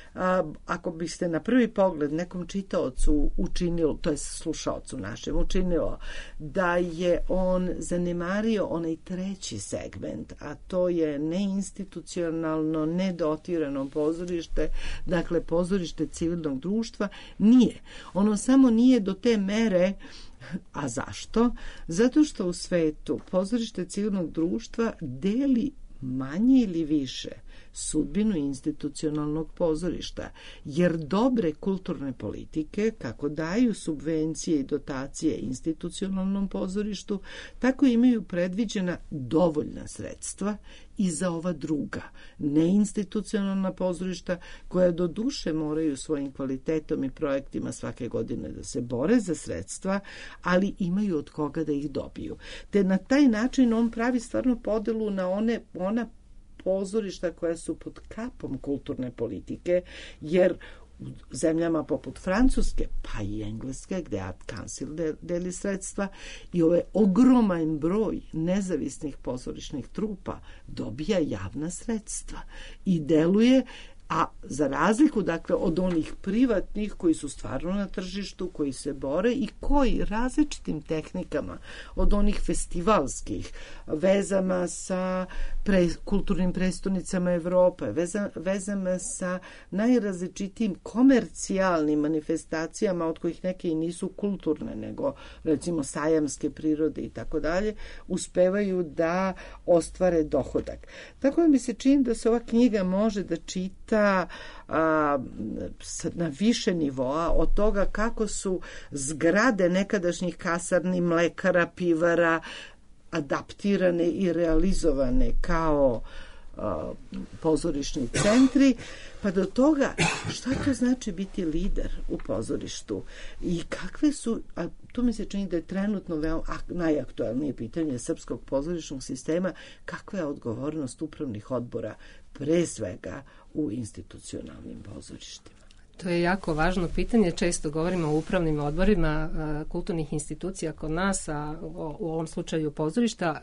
[SPEAKER 7] ako biste na prvi pogled nekom čitaocu učinilo, to je slušaocu našem učinilo, da je on zanemario onaj treći segment, a to je neinstitucionalno, nedotirano pozorište, dakle pozorište civilnog društva, nije. Ono samo nije do te mere. A zašto? Zato što u svetu pozorište civilnog društva deli manje ili više sudbinu institucionalnog pozorišta, jer dobre kulturne politike, kako daju subvencije i dotacije institucionalnom pozorištu, tako imaju predviđena dovoljna sredstva i za ova druga, neinstitucionalna pozorišta, koja do duše moraju svojim kvalitetom i projektima svake godine da se bore za sredstva, ali imaju od koga da ih dobiju. Te na taj način on pravi stvarno podelu na ona pozorišta koja su pod kapom kulturne politike, jer u zemljama poput Francuske, pa i Engleske, gde Art Council deli sredstva, i ovaj ogroman broj nezavisnih pozorišnih trupa dobija javna sredstva i deluje, a za razliku, dakle, od onih privatnih koji su stvarno na tržištu, koji se bore i koji različitim tehnikama, od onih festivalskih, vezama sa kulturnim prestonicama Evrope, vezama sa najrazličitijim komercijalnim manifestacijama, od kojih neke i nisu kulturne, nego recimo sajamske prirode i tako dalje, uspevaju da ostvare dohodak. Tako da mi se čini da se ova knjiga može da čita na više nivoa, od toga kako su zgrade nekadašnjih kasarni, mlekara, pivara adaptirane i realizovane kao pozorišni centri, pa do toga šta to znači biti lider u pozorištu i kakve su, a tu mi se čini da je trenutno najaktualnije pitanje srpskog pozorišnog sistema, kakva je odgovornost upravnih odbora, pre svega u institucionalnim pozorištima.
[SPEAKER 5] To je jako važno pitanje. Često govorimo o upravnim odborima kulturnih institucija kod nas, a u ovom slučaju pozorišta,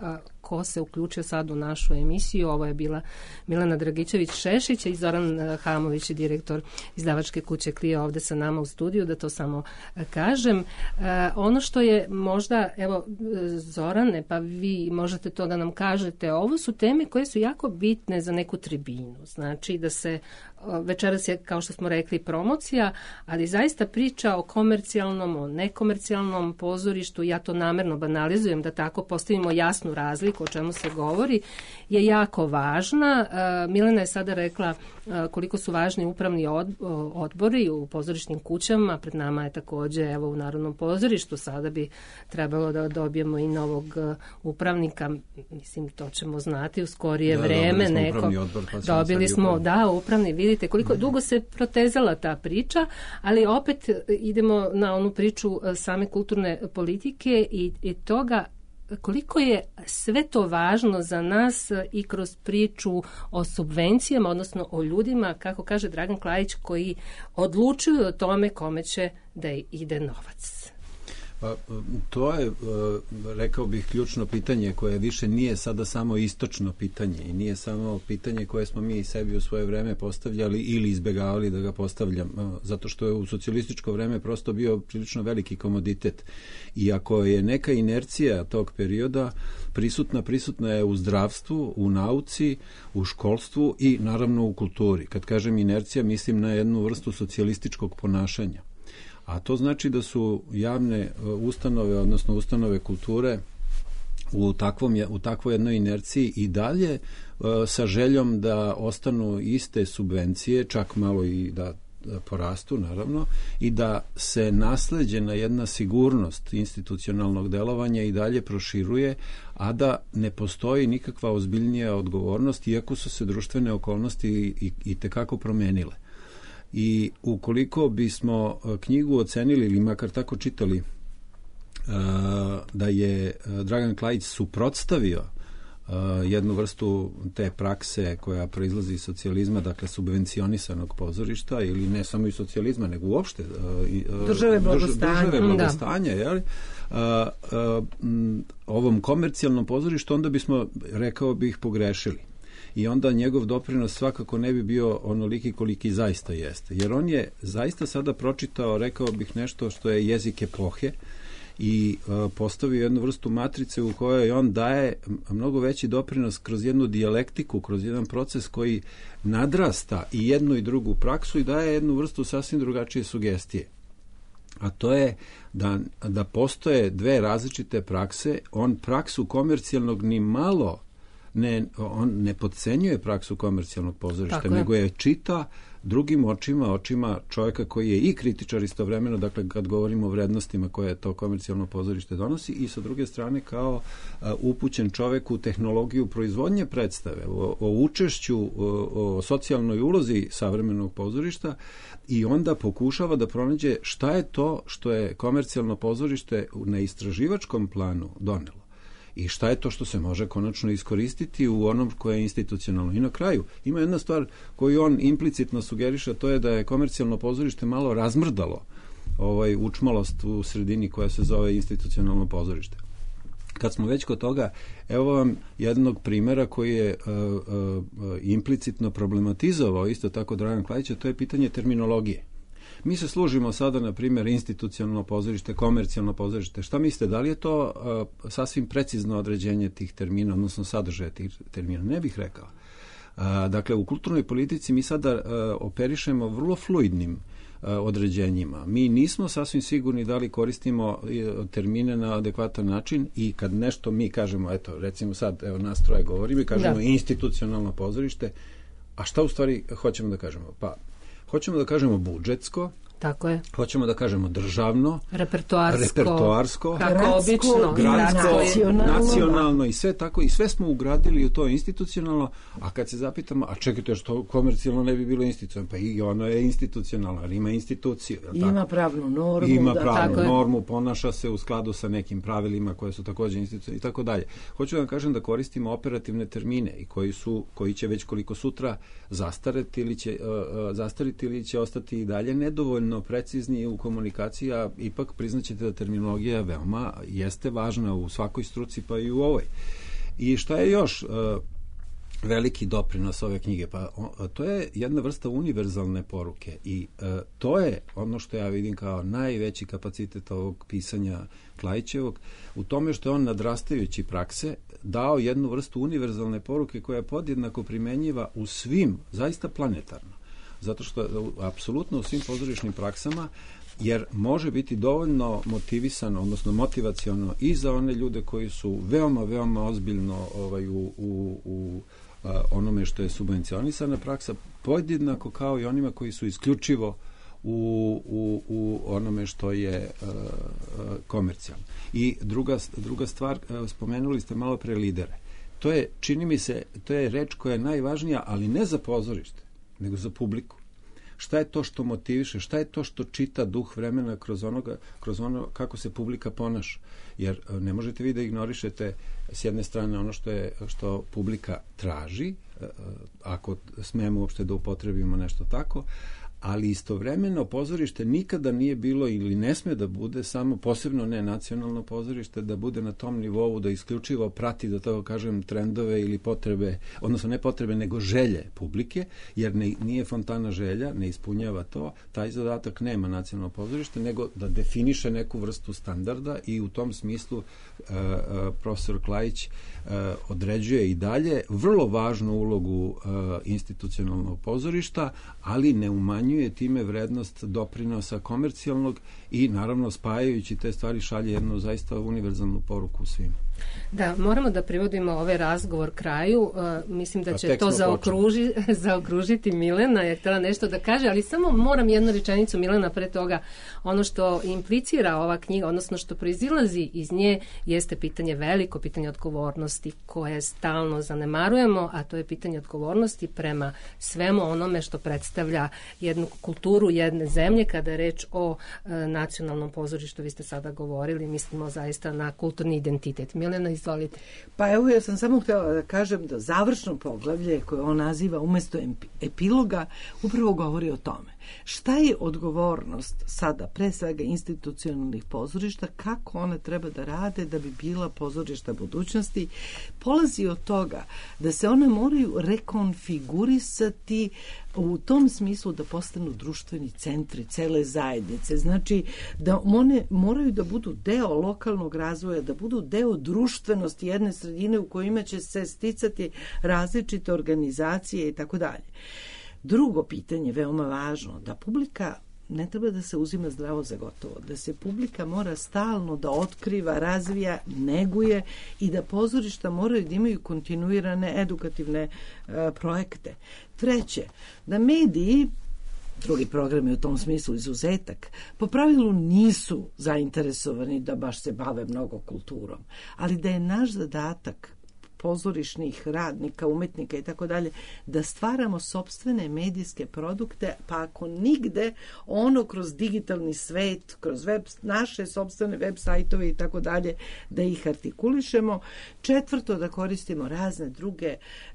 [SPEAKER 5] ko se uključio sad u našu emisiju. Ovo je bila Milena Dragičević-Šešić i Zoran Hamović, direktor izdavačke kuće Klio, ovde sa nama u studiju, da to samo kažem. Ono što je možda, evo Zorane, pa vi možete to da nam kažete, ovo su teme koje su jako bitne za neku tribinu. Znači da se, večeras je, kao što smo rekli, promocija, ali zaista priča o komercijalnom, o nekomercijalnom pozorištu, ja to namerno banalizujem da tako postavimo jasnu razliku o čemu se govori, je jako važna. Milena je sada rekla koliko su važni upravni odbori u pozorišnim kućama, pred nama je takođe, evo, u Narodnom pozorištu, sada bi trebalo da dobijemo i novog upravnika, mislim, to ćemo znati u skorije vreme. Dobili smo upravni, vidite koliko dugo se protezala ta priča, ali opet idemo na onu priču same kulturne politike i toga koliko je sve to važno za nas i kroz priču o subvencijama, odnosno o ljudima, kako kaže Dragan Klajić, koji odlučuju o tome kome će da ide novac.
[SPEAKER 4] Pa, to je, rekao bih, ključno pitanje koje više nije sada samo istočno pitanje i nije samo pitanje koje smo mi sebi u svoje vreme postavljali ili izbegavali da ga postavljam, zato što je u socijalističko vreme prosto bio prilično veliki komoditet. I ako je neka inercija tog perioda prisutna je u zdravstvu, u nauci, u školstvu i naravno u kulturi. Kad kažem inercija, mislim na jednu vrstu socijalističkog ponašanja. A to znači da su javne ustanove, odnosno ustanove kulture u takvoj jednoj inerciji i dalje sa željom da ostanu iste subvencije, čak malo i da porastu, naravno, i da se nasleđena jedna sigurnost institucionalnog delovanja i dalje proširuje, a da ne postoji nikakva ozbiljnija odgovornost, iako su se društvene okolnosti i tekako promenile. I ukoliko bismo knjigu ocenili ili makar tako čitali da je Dragan Klajić suprotstavio jednu vrstu te prakse koja proizlazi iz socijalizma, dakle subvencionisanog pozorišta, ili ne samo iz socijalizma, nego uopšte
[SPEAKER 7] države
[SPEAKER 4] blagostanja, jel? Ovom komercijalnom pozorištu, onda bismo, rekao bih, pogrešili. I onda njegov doprinos svakako ne bi bio onoliki koliki zaista jeste. Jer on je zaista sada pročitao, rekao bih, nešto što je jezik epohe i postavio jednu vrstu matrice u kojoj on daje mnogo veći doprinos kroz jednu dijalektiku, kroz jedan proces koji nadrasta i jednu i drugu praksu i daje jednu vrstu sasvim drugačije sugestije. A to je da postoje dve različite prakse. On praksu komercijalnog ni malo on ne podcenjuje praksu komercijalnog pozorišta, nego je čita drugim očima čovjeka koji je i kritičar istovremeno, dakle kad govorimo o vrednostima koje to komercijalno pozorište donosi, i sa druge strane kao upućen čovjek u tehnologiju proizvodnje predstave, o učešću, o socijalnoj ulozi savremenog pozorišta, i onda pokušava da pronađe šta je to što je komercijalno pozorište na istraživačkom planu donelo. I šta je to što se može konačno iskoristiti u onom koje je institucionalno. I na kraju, ima jedna stvar koju on implicitno sugeriše, to je da je komercijalno pozorište malo razmrdalo učmalost u sredini koja se zove institucionalno pozorište. Kad smo već kod toga, evo vam jednog primjera koji je implicitno problematizovao isto tako Dragan Klajić, to je pitanje terminologije. Mi se služimo sada, na primjer, institucionalno pozorište, komercijalno pozorište. Šta mislite, da li je to sasvim precizno određenje tih termina, odnosno sadržaja tih termina? Ne bih rekao. Dakle, u kulturnoj politici mi sada operišemo vrlo fluidnim određenjima. Mi nismo sasvim sigurni da li koristimo termine na adekvatan način, i kad nešto mi kažemo, eto, recimo sad, evo, nas troje govorimo i kažemo institucionalno pozorište, a šta u stvari hoćemo da kažemo? Pa, hoćemo da kažemo budžetsko,
[SPEAKER 5] tako je.
[SPEAKER 4] Hoćemo da kažemo državno,
[SPEAKER 5] repertoarsko,
[SPEAKER 4] gradsko, nacionalno i sve tako, i sve smo ugradili u to institucionalno, a kad se zapitamo, a čekajte, što komercijalno ne bi bilo institucionalno, pa i ono je institucionalno, ali ima instituciju.
[SPEAKER 7] Ima pravnu normu.
[SPEAKER 4] Ima pravnu normu, ponaša se u skladu sa nekim pravilima koje su također institucionalne i tako dalje. Hoću da vam kažem da koristimo operativne termine i koji će već koliko sutra zastariti ili će ostati i dalje nedovoljno precizni u komunikaciji, a ipak priznaćete da terminologija veoma jeste važna u svakoj struci, pa i u ovoj. I šta je još veliki doprinos ove knjige? Pa to je jedna vrsta univerzalne poruke i to je ono što ja vidim kao najveći kapacitet ovog pisanja Klaićevog, u tome što je on nadrastajući prakse dao jednu vrstu univerzalne poruke koja je podjednako primenjiva u svim, zaista planetarno. Zato što apsolutno u svim pozorišnim praksama, jer može biti dovoljno motivisano, odnosno motivaciono i za one ljude koji su veoma, veoma ozbiljno u onome što je subvencionisana praksa, podjednako kao i onima koji su isključivo u onome što je komercijalno. I druga stvar, spomenuli ste malo pre lidere. To je, čini mi se, to je reč koja je najvažnija, ali ne za pozorište, nego za publiku. Šta je to što motiviše, šta je to što čita duh vremena kroz ono kako se publika ponaša. Jer ne možete vi da ignorišete s jedne strane ono što publika traži, ako smemo uopšte da upotrebimo nešto tako, ali istovremeno pozorište nikada nije bilo ili ne sme da bude samo, posebno ne nacionalno pozorište, da bude na tom nivou da isključivo prati, da tako kažem, trendove ili potrebe, odnosno ne potrebe, nego želje publike, jer nije fontana želja, ne ispunjava to, taj zadatak nema nacionalno pozorište, nego da definiše neku vrstu standarda i u tom smislu profesor Klaić određuje i dalje vrlo važnu ulogu institucionalnog pozorišta, ali ne umanjuje time vrednost doprinosa komercijalnog i naravno spajajući te stvari šalje jednu zaista univerzalnu poruku svima.
[SPEAKER 5] Da, moramo da privodimo ovaj razgovor kraju. Mislim da će to zaokružiti Milena, je htjela nešto da kaže, ali samo moram jednu rečenicu, Milena, pre toga. Ono što implicira ova knjiga, odnosno što proizilazi iz nje, jeste veliko pitanje odgovornosti koje stalno zanemarujemo, a to je pitanje odgovornosti prema svemu onome što predstavlja jednu kulturu jedne zemlje. Kada je reč o nacionalnom pozorištu, vi ste sada govorili, mislimo zaista na kulturni identitet. Milena, izvolite.
[SPEAKER 7] Pa evo, ja sam samo htjela da kažem da završno poglavlje koje on naziva umjesto epiloga upravo govori o tome. Šta je odgovornost sada, pre svega institucionalnih pozorišta, kako one treba da rade da bi bila pozorišta budućnosti, polazi od toga da se one moraju rekonfigurisati u tom smislu da postanu društveni centri cele zajednice. Znači da one moraju da budu deo lokalnog razvoja, da budu deo društvenosti jedne sredine u kojima će se sticati različite organizacije i tako dalje. Drugo pitanje, veoma važno, da publika ne treba da se uzima zdravo za gotovo, da se publika mora stalno da otkriva, razvija, neguje i da pozorišta moraju da imaju kontinuirane edukativne projekte. Treće, da mediji, drugi program je u tom smislu izuzetak, po pravilu nisu zainteresovani da baš se bave mnogo kulturom, ali da je naš zadatak pozorišnih radnika, umetnika i tako dalje, da stvaramo sopstvene medijske produkte, pa ako nigde, ono kroz digitalni svet, kroz naše sopstvene web sajtove i tako dalje, da ih artikulišemo. Četvrto, da koristimo razne druge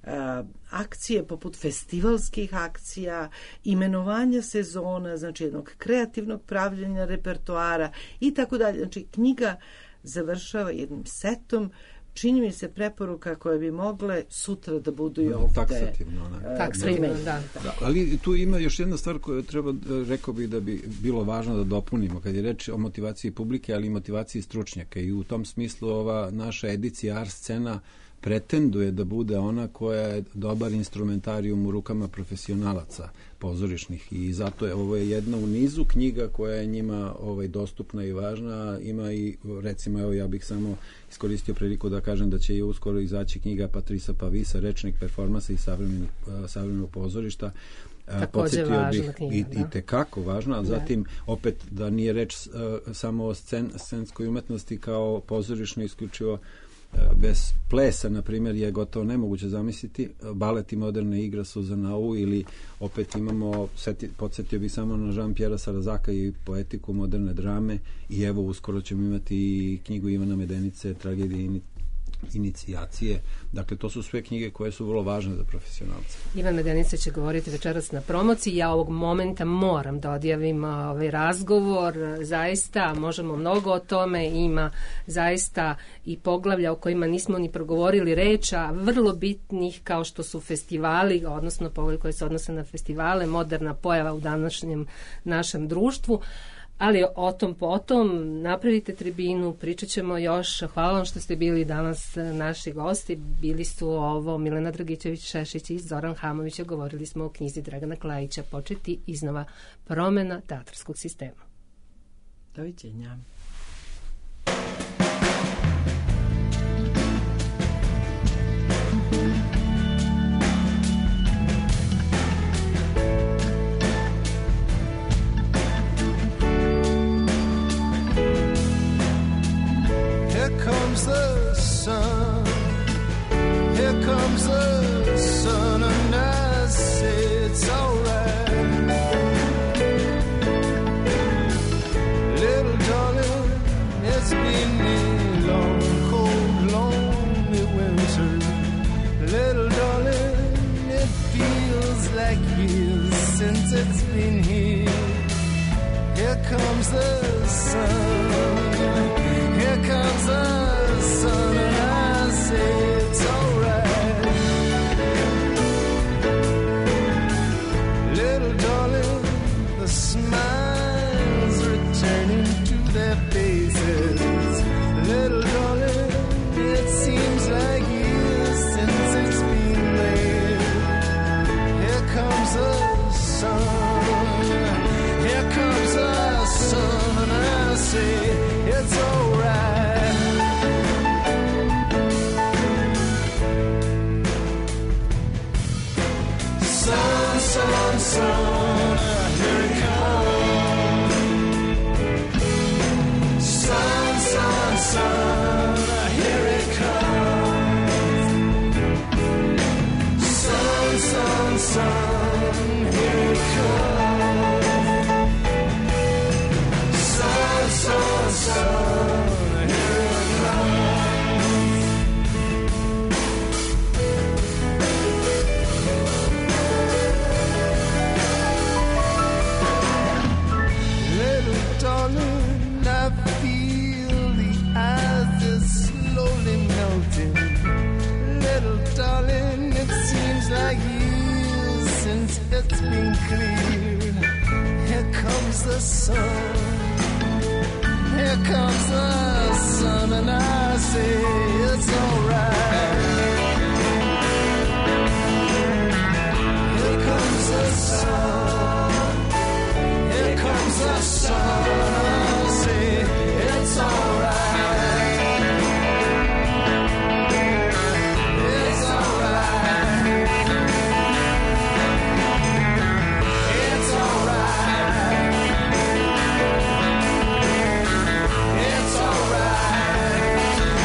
[SPEAKER 7] akcije, poput festivalskih akcija, imenovanja sezona, znači jednog kreativnog pravljenja repertoara i tako dalje. Znači, knjiga završava jednim setom, čini mi se, preporuka koje bi mogle sutra da budu i ovde.
[SPEAKER 4] Taksativno, da. Ali tu ima još jedna stvar koju treba, rekao bih da bi bilo važno da dopunimo, kad je reč o motivaciji publike, ali i motivaciji stručnjaka. I u tom smislu ova naša edicija Ars Scena pretenduje da bude ona koja je dobar instrumentarijum u rukama profesionalaca pozorišnih i zato je ovo jedna u nizu knjiga koja je njima dostupna i važna. Ima i, recimo, evo ja bih samo iskoristio priliku da kažem da će i uskoro izaći knjiga Patrisa Pavisa, Rečnik performansa i savremenog pozorišta.
[SPEAKER 5] Također važna knjiga.
[SPEAKER 4] I tekako važna, a zatim opet da nije reč samo o scenskoj umetnosti kao pozorišnoj isključivo. Bez plesa, na primjer, je gotovo nemoguće zamisliti. Balet i moderna igra Suzanau ili opet imamo, podsjetio bih samo na Jean-Pierre Sarazaka i poetiku moderne drame i evo uskoro ćemo imati i knjigu Ivana Medenice, Tragedije inicijacije. Dakle, to su sve knjige koje su vrlo važne za profesionalce.
[SPEAKER 5] Ivan Medenica će govoriti večeras na promociji. Ja ovog momenta moram da odjavim ovaj razgovor. Zaista možemo mnogo o tome. Ima zaista i poglavlja o kojima nismo ni progovorili reča, vrlo bitnih kao što su festivali, odnosno poglavlja koje se odnose na festivale, moderna pojava u današnjem našem društvu. Ali o tom potom, napravite tribinu, pričat ćemo još. Hvala vam što ste bili danas naši gosti. Bili su ovo Milena Dragičević-Šešić i Zoran Hamović. Govorili smo o knjizi Dragana Klajića Početi iznova, promena teatarskog sistema.
[SPEAKER 7] Doviđenja.
[SPEAKER 6] Comes the sun, here comes the sun, and I say it's alright. Little darling, it's been a long, cold, lonely winter. Little darling, it feels like years since it's been here. Here comes the sun. Here comes the sun, and I say it's alright. Little darling, the smiles returning to their faces. Little darling, it seems like years since it's been there. Here comes the sun. Here comes the sun, and I say it's alright. Sun, sun, sun, here it comes. Sun, sun, sun, here it comes. Sun, sun, sun, here it comes. Sun, sun, sun. Darling, I feel the ice is slowly melting. Little darling, it seems like years since it's been clear. Here comes the sun. Here comes the sun, and I say it's alright. Here comes the sun. Here comes the sun, and I say it's alright. It's alright. It's alright. It's alright.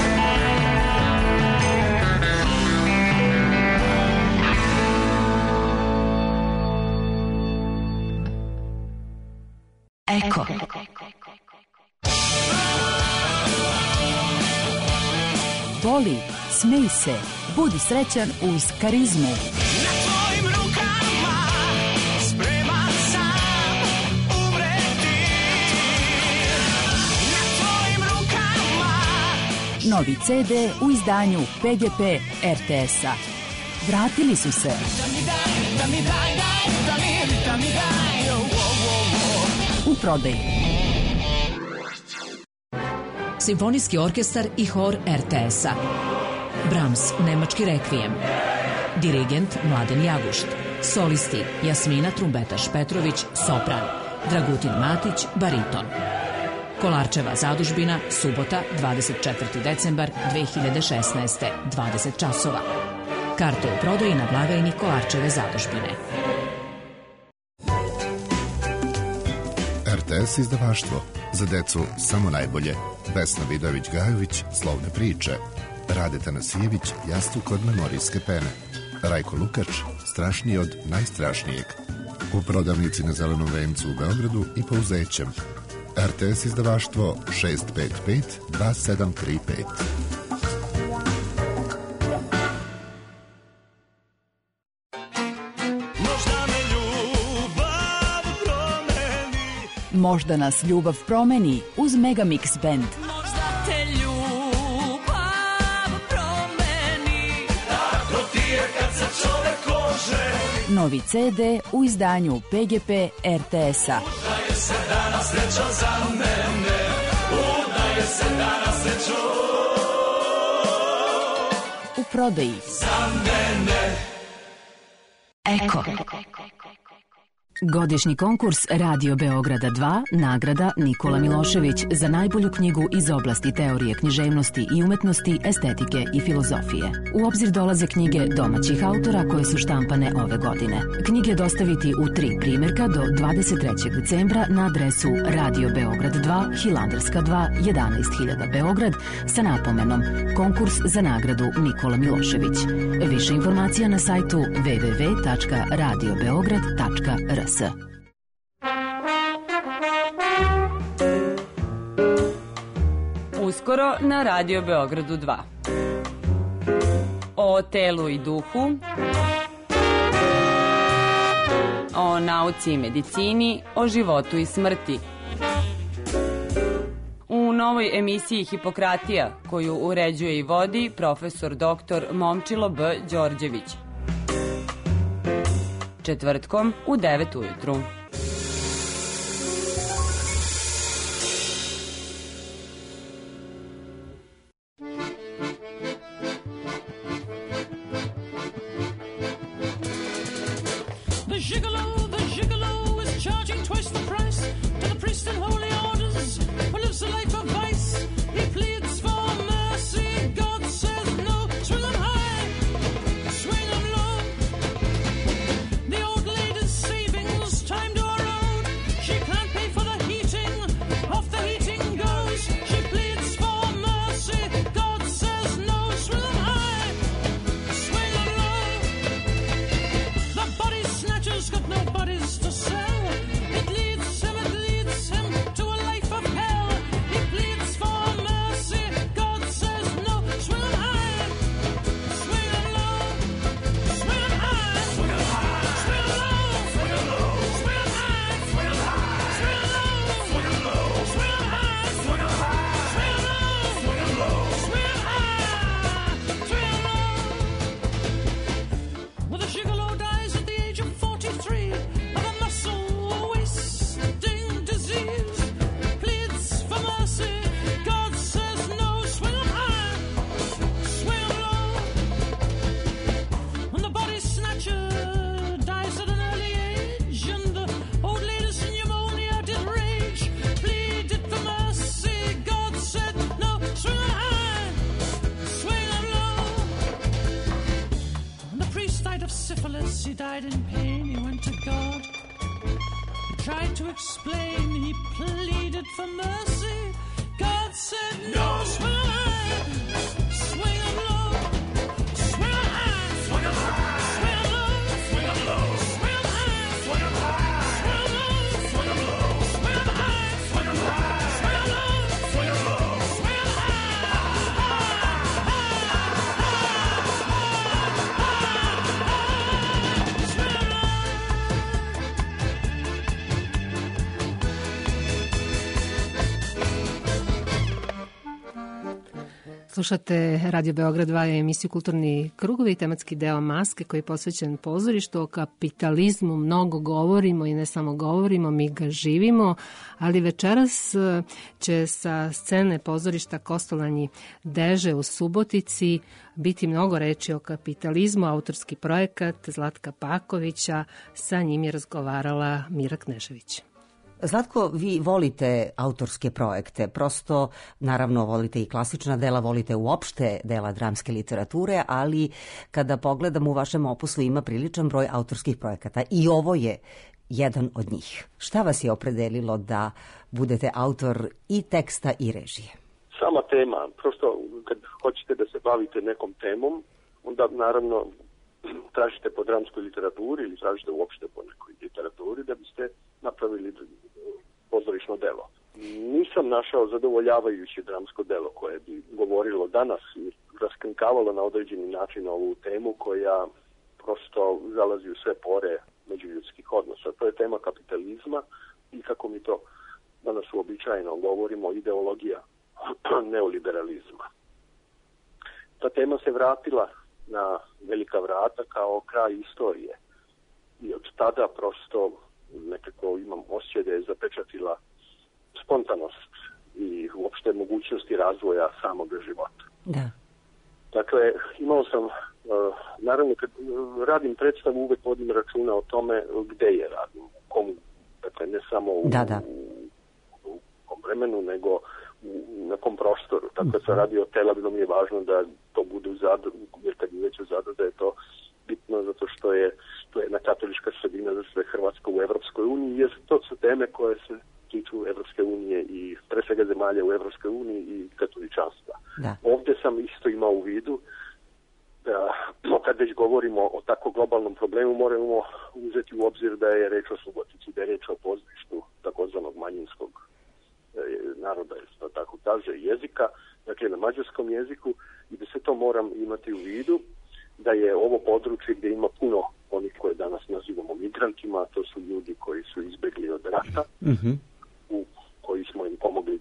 [SPEAKER 19] Eko. Voli, smej se, budi srećan uz Karizmu.
[SPEAKER 6] Na tvojim rukama spreman sam umreti. Na tvojim rukama.
[SPEAKER 19] Novi CD u izdanju PGP RTS-a. Vratili su se. U prodaji.
[SPEAKER 16] Simfonijski orkestar i hor RTS-a. Brahms, nemački rekvijem. Dirigent Mladen Jagušt. Solisti Jasmina Trumbetaš-Petrović, sopran. Dragutin Matić, bariton. Kolarčeva zadužbina, subota, 24. decembar 2016. 20 časova. Karte u prodaji na blagajni Kolarčeve zadužbine.
[SPEAKER 17] RTS izdavaštvo. Za decu samo najbolje. Vesna Vidović-Gajović, Slovne priče. Rade Tanasijević, Jastuk od memorijske pene. Rajko Lukač, Strašniji od najstrašnijeg. U prodavnici na Zelenom vencu u Beogradu i Pouzećem. RTS izdavaštvo 655 2735.
[SPEAKER 19] Možda nas ljubav promeni uz Megamix Band.
[SPEAKER 6] Možda te ljubav promeni, tako ti je kad se čovek oženi.
[SPEAKER 19] Novi CD u izdanju PGP RTS-a.
[SPEAKER 6] Udaje se danas sreća za mene, udaje se danas sreća
[SPEAKER 19] u prodaji.
[SPEAKER 6] Za mene.
[SPEAKER 19] Eko. Godišnji konkurs Radio Beograda 2, nagrada Nikola Milošević za najbolju knjigu iz oblasti teorije književnosti i umetnosti, estetike i filozofije. U obzir dolaze knjige domaćih autora koje su štampane ove godine. Knjige dostaviti u 3 primjerka do 23. decembra na adresu Radio Beograd 2, Hilandarska 2, 11.000 Beograd sa napomenom Konkurs za nagradu Nikola Milošević. Više informacija na sajtu www.radiobeograd.rs.
[SPEAKER 13] Uskoro na Radio Beogradu 2. O telu i duhu, o nauci i medicini, o životu i smrti. U novoj emisiji Hipokratija, koju uređuje i vodi profesor dr. Momčilo B. Đorđević. Četvrtkom u 9 ujutru.
[SPEAKER 14] He died in pain, he went to God. He tried to explain, he pleaded for mercy. God said no, swing high, swing him low, swing high, swing him high, swing him low, swing him low, swing high, swing him high, swing low, swing him low, swing high, swing him high, swing low, swing him low, swing
[SPEAKER 5] Slušate Radio Beograd 2, emisiju Kulturni krugovi i tematski deo Maske koji je posvećen pozorištu. O kapitalizmu mnogo govorimo i ne samo govorimo, mi ga živimo, ali večeras će sa scene pozorišta Kostolanji Deže u Subotici biti mnogo reči o kapitalizmu, autorski projekat Zlatka Pakovića, sa njim je razgovarala Mira Knežević.
[SPEAKER 15] Zlatko, vi volite autorske projekte, prosto naravno volite i klasična dela, volite uopšte dela dramske literature, ali kada pogledam u vašem opusu ima priličan broj autorskih projekata i ovo je jedan od njih. Šta vas je opredelilo da budete autor i teksta i režije?
[SPEAKER 24] Sama tema, prosto kad hoćete da se bavite nekom temom, onda naravno tražite po dramskoj literaturi ili tražite uopšte po nekoj literaturi da biste napravili pozorišno delo. Nisam našao zadovoljavajuće dramsko delo koje bi govorilo danas i raskrinkavalo na određeni način ovu temu koja prosto zalazi u sve pore međuljudskih odnosa. To je tema kapitalizma i kako mi to danas uobičajeno govorimo, ideologija neoliberalizma. Ta tema se vratila na velika vrata kao kraj istorije i od tada prosto nekako imam osjećaj da je zapečatila spontanost i uopšte mogućnosti razvoja samog života.
[SPEAKER 15] Da.
[SPEAKER 24] Dakle, imao sam, naravno kad radim predstavu uvek vodim računa o tome gde je radim, u kom, dakle ne samo u kom vremenu, nego na kom prostoru. Tako sam radio tela, bilo mi je važno da to bude u Zadru, jer kad je već u Zadru da je to bitno zato što je jedna katolička sredina za sve Hrvatsko u Evropskoj uniji, jer to su teme koje se tiču Evropske unije i pre svega zemalja u Evropskoj uniji i katoličanstva.
[SPEAKER 15] Da.
[SPEAKER 24] Ovde sam isto imao u vidu da kad već govorimo o tako globalnom problemu moramo uzeti u obzir da je reč o Subotici, da je reč o pozorištu takozvanog manjinskog naroda, to tako kaže, jezika, dakle na mađarskom jeziku, i da se to moram imati u vidu, da je ovo područje gde ima puno onih koje danas nazivamo migrantima, to su ljudi koji su izbegli od rata, u koji smo im pomogli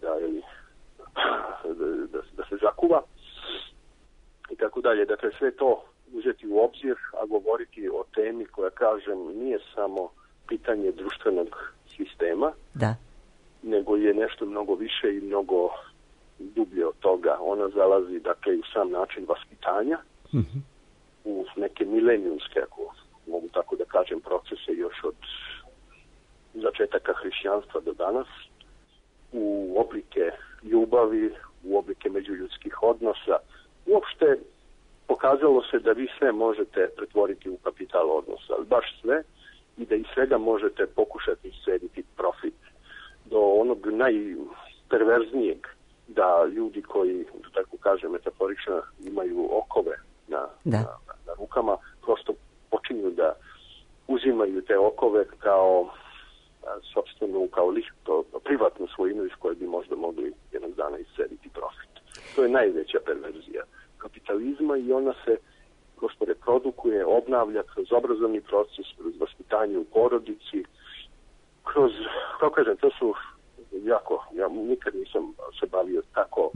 [SPEAKER 24] da se zakuva i tako dalje. Dakle, sve to uzeti u obzir, a govoriti o temi koja, kažem, nije samo pitanje društvenog sistema,
[SPEAKER 15] da,
[SPEAKER 24] nego je nešto mnogo više i mnogo dublje od toga. Ona zalazi, dakle, u sam način vaspitanja, u neke milenijumske, ako mogu tako da kažem, procese još od začetaka hrišćanstva do danas, u oblike ljubavi, u oblike međuljudskih odnosa. Uopšte pokazalo se da vi sve možete pretvoriti u kapital odnosa, ali baš sve, i da iz svega možete pokušati srediti profit do onog najperverznijeg, da ljudi koji, tako kažem, metaforično imaju okove na rukama, prosto počinju da uzimaju te okove kao sopstvenu, kao privatnu svojinu iz koje bi možda mogli jednog dana iscediti profit. To je najveća perverzija kapitalizma i ona se prosto reprodukuje, obnavlja kroz obrazovni proces, kroz vaspitanje u porodici, kroz, kao kažem, to su jako, ja nikad nisam se bavio tako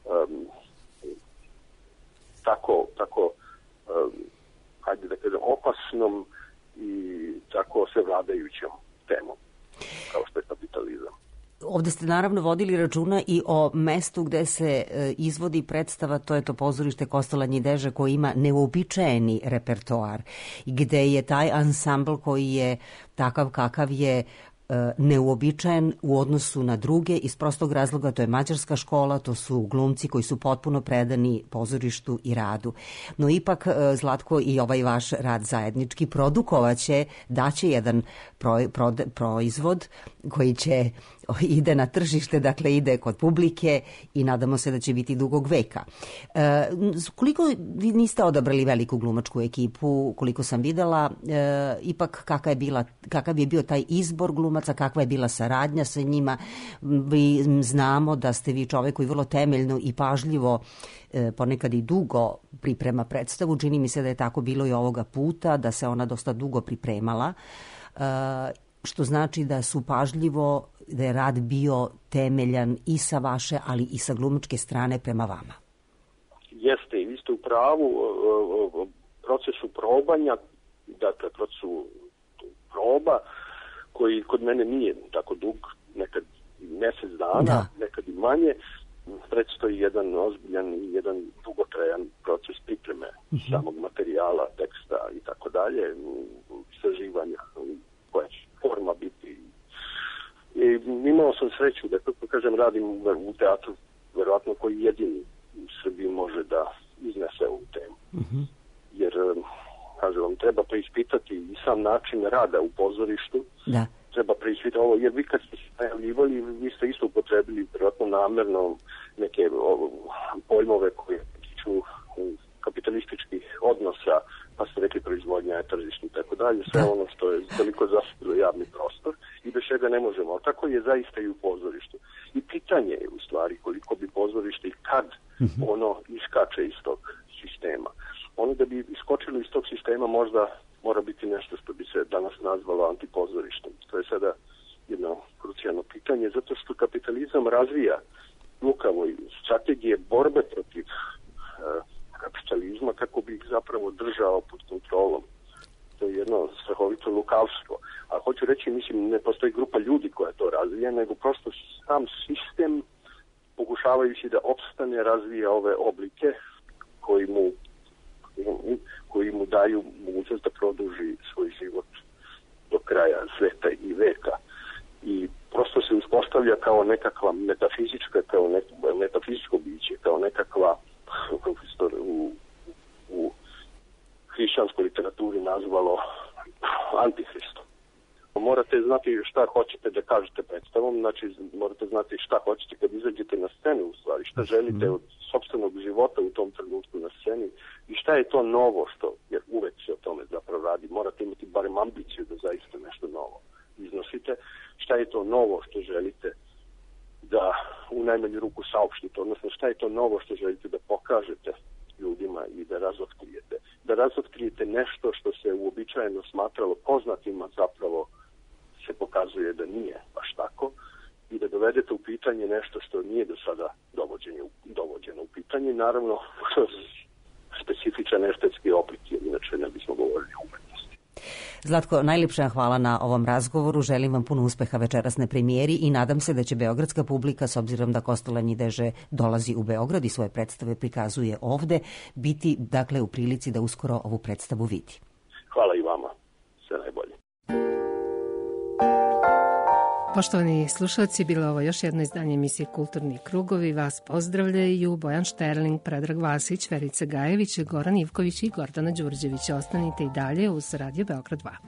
[SPEAKER 24] hajde da kažem, opasnom i tako svevladajućom temom, kao što je kapitalizam.
[SPEAKER 15] Ovde ste naravno vodili računa i o mestu gde se izvodi predstava, to je to pozorište Kostolanji Deža koji ima neuobičajeni repertoar, gde je taj ansambl koji je takav kakav je neuobičajen u odnosu na druge iz prostog razloga, to je mađarska škola, to su glumci koji su potpuno predani pozorištu i radu. No ipak, Zlatko, i ovaj vaš rad zajednički produkovaće, daće jedan proizvod koji ide na tržište, dakle ide kod publike i nadamo se da će biti dugog veka. Koliko vi niste odabrali veliku glumačku ekipu, koliko sam videla, ipak kakav je bio taj izbor glumaca, kakva je bila saradnja sa njima? Vi znamo da ste vi čovek koji vrlo temeljno i pažljivo, ponekad i dugo priprema predstavu. Čini mi se da je tako bilo i ovoga puta, da se ona dosta dugo pripremala, što znači da su pažljivo, da je rad bio temeljan i sa vaše, ali i sa glumačke strane prema vama.
[SPEAKER 24] Jeste, vi ste u pravu, procesu probanja, dakle procesu proba, koji kod mene nije tako dug, nekad mesec dana, nekad i manje, predstoji jedan ozbiljan i jedan dugotrajan proces pripreme samog materijala, teksta i tako dalje, istraživanja koja će forma biti. I imao sam sreću da, kako kažem, radim u teatru, verovatno koji jedini u Srbiji može da iznese ovu temu. Jer, kažem vam, treba preispitati i sam način rada u pozorištu.
[SPEAKER 15] Da.
[SPEAKER 24] Treba preispitati ovo, jer vi kad ste se najavljivali, vi ste isto upotrebili verovatno namerno neke pojmove koje tiču kapitalističkih odnosa, pa ste rekli proizvodnja je tržišna i tako dalje, sve ono što je toliko zasidilo javni prostor i bez čega ne možemo. Ali tako je zaista i u pozorištu. I pitanje je u stvari koliko bi pozorište i kad ono iskače iz tog sistema. Ono da bi iskočilo iz tog sistema možda mora biti nešto što bi se danas nazvalo antipozorištem. To je sada jedno krucijalno pitanje. pitanje zato što kapitalizam razvija lukavo strategije borbe protiv kapitalizma kako bi ih zapravo držao pod kontrolom. To je jedno strahovito lukavstvo. A hoću reći, mislim, ne postoji grupa ljudi koja to razvija, nego prosto sam sistem, pokušavajući da opstane, razvija ove oblike koji mu daju mogućnost da produži svoj život do kraja sveta i veka. I prosto se uspostavlja kao nekakva metafizičko biće, kao nekakva u hrišćanskoj literaturi nazvalo antihristom. Morate znati šta hoćete da kažete predstavom, znači morate znati šta hoćete kad izađete na scenu, u stvari, šta želite od sopstvenog života u tom trenutku na sceni i šta je to novo što, jer uvek se o tome zapravo radi, morate imati barem ambiciju da zaista nešto novo iznosite, šta je to novo što želite da u najmanju ruku saopštite, odnosno šta je to novo što želite da pokažete ljudima i da razotkrijete. Da razotkrijete nešto što se uobičajeno smatralo poznatima, zapravo se pokazuje da nije baš tako i da dovedete u pitanje nešto što nije do sada dovođeno u pitanje, naravno kroz specifičan estetski oblik, jer inače ne bismo govorili o umetnosti.
[SPEAKER 15] Zlatko, najljepša hvala na ovom razgovoru. Želim vam puno uspeha večeras na premijeri i nadam se da će beogradska publika, s obzirom da Kostola Njideže dolazi u Beograd i svoje predstave prikazuje ovde, biti dakle u prilici da uskoro ovu predstavu vidi.
[SPEAKER 24] Hvala i vama. Sve najbolje.
[SPEAKER 5] Poštovani slušalci, bilo ovo još jedno izdanje emisije Kulturni krugovi. Vas pozdravljaju Bojan Šterling, Predrag Vasić, Verica Gajević, Goran Ivković i Gordana Đurđević. Ostanite i dalje uz Radio Beograd 2.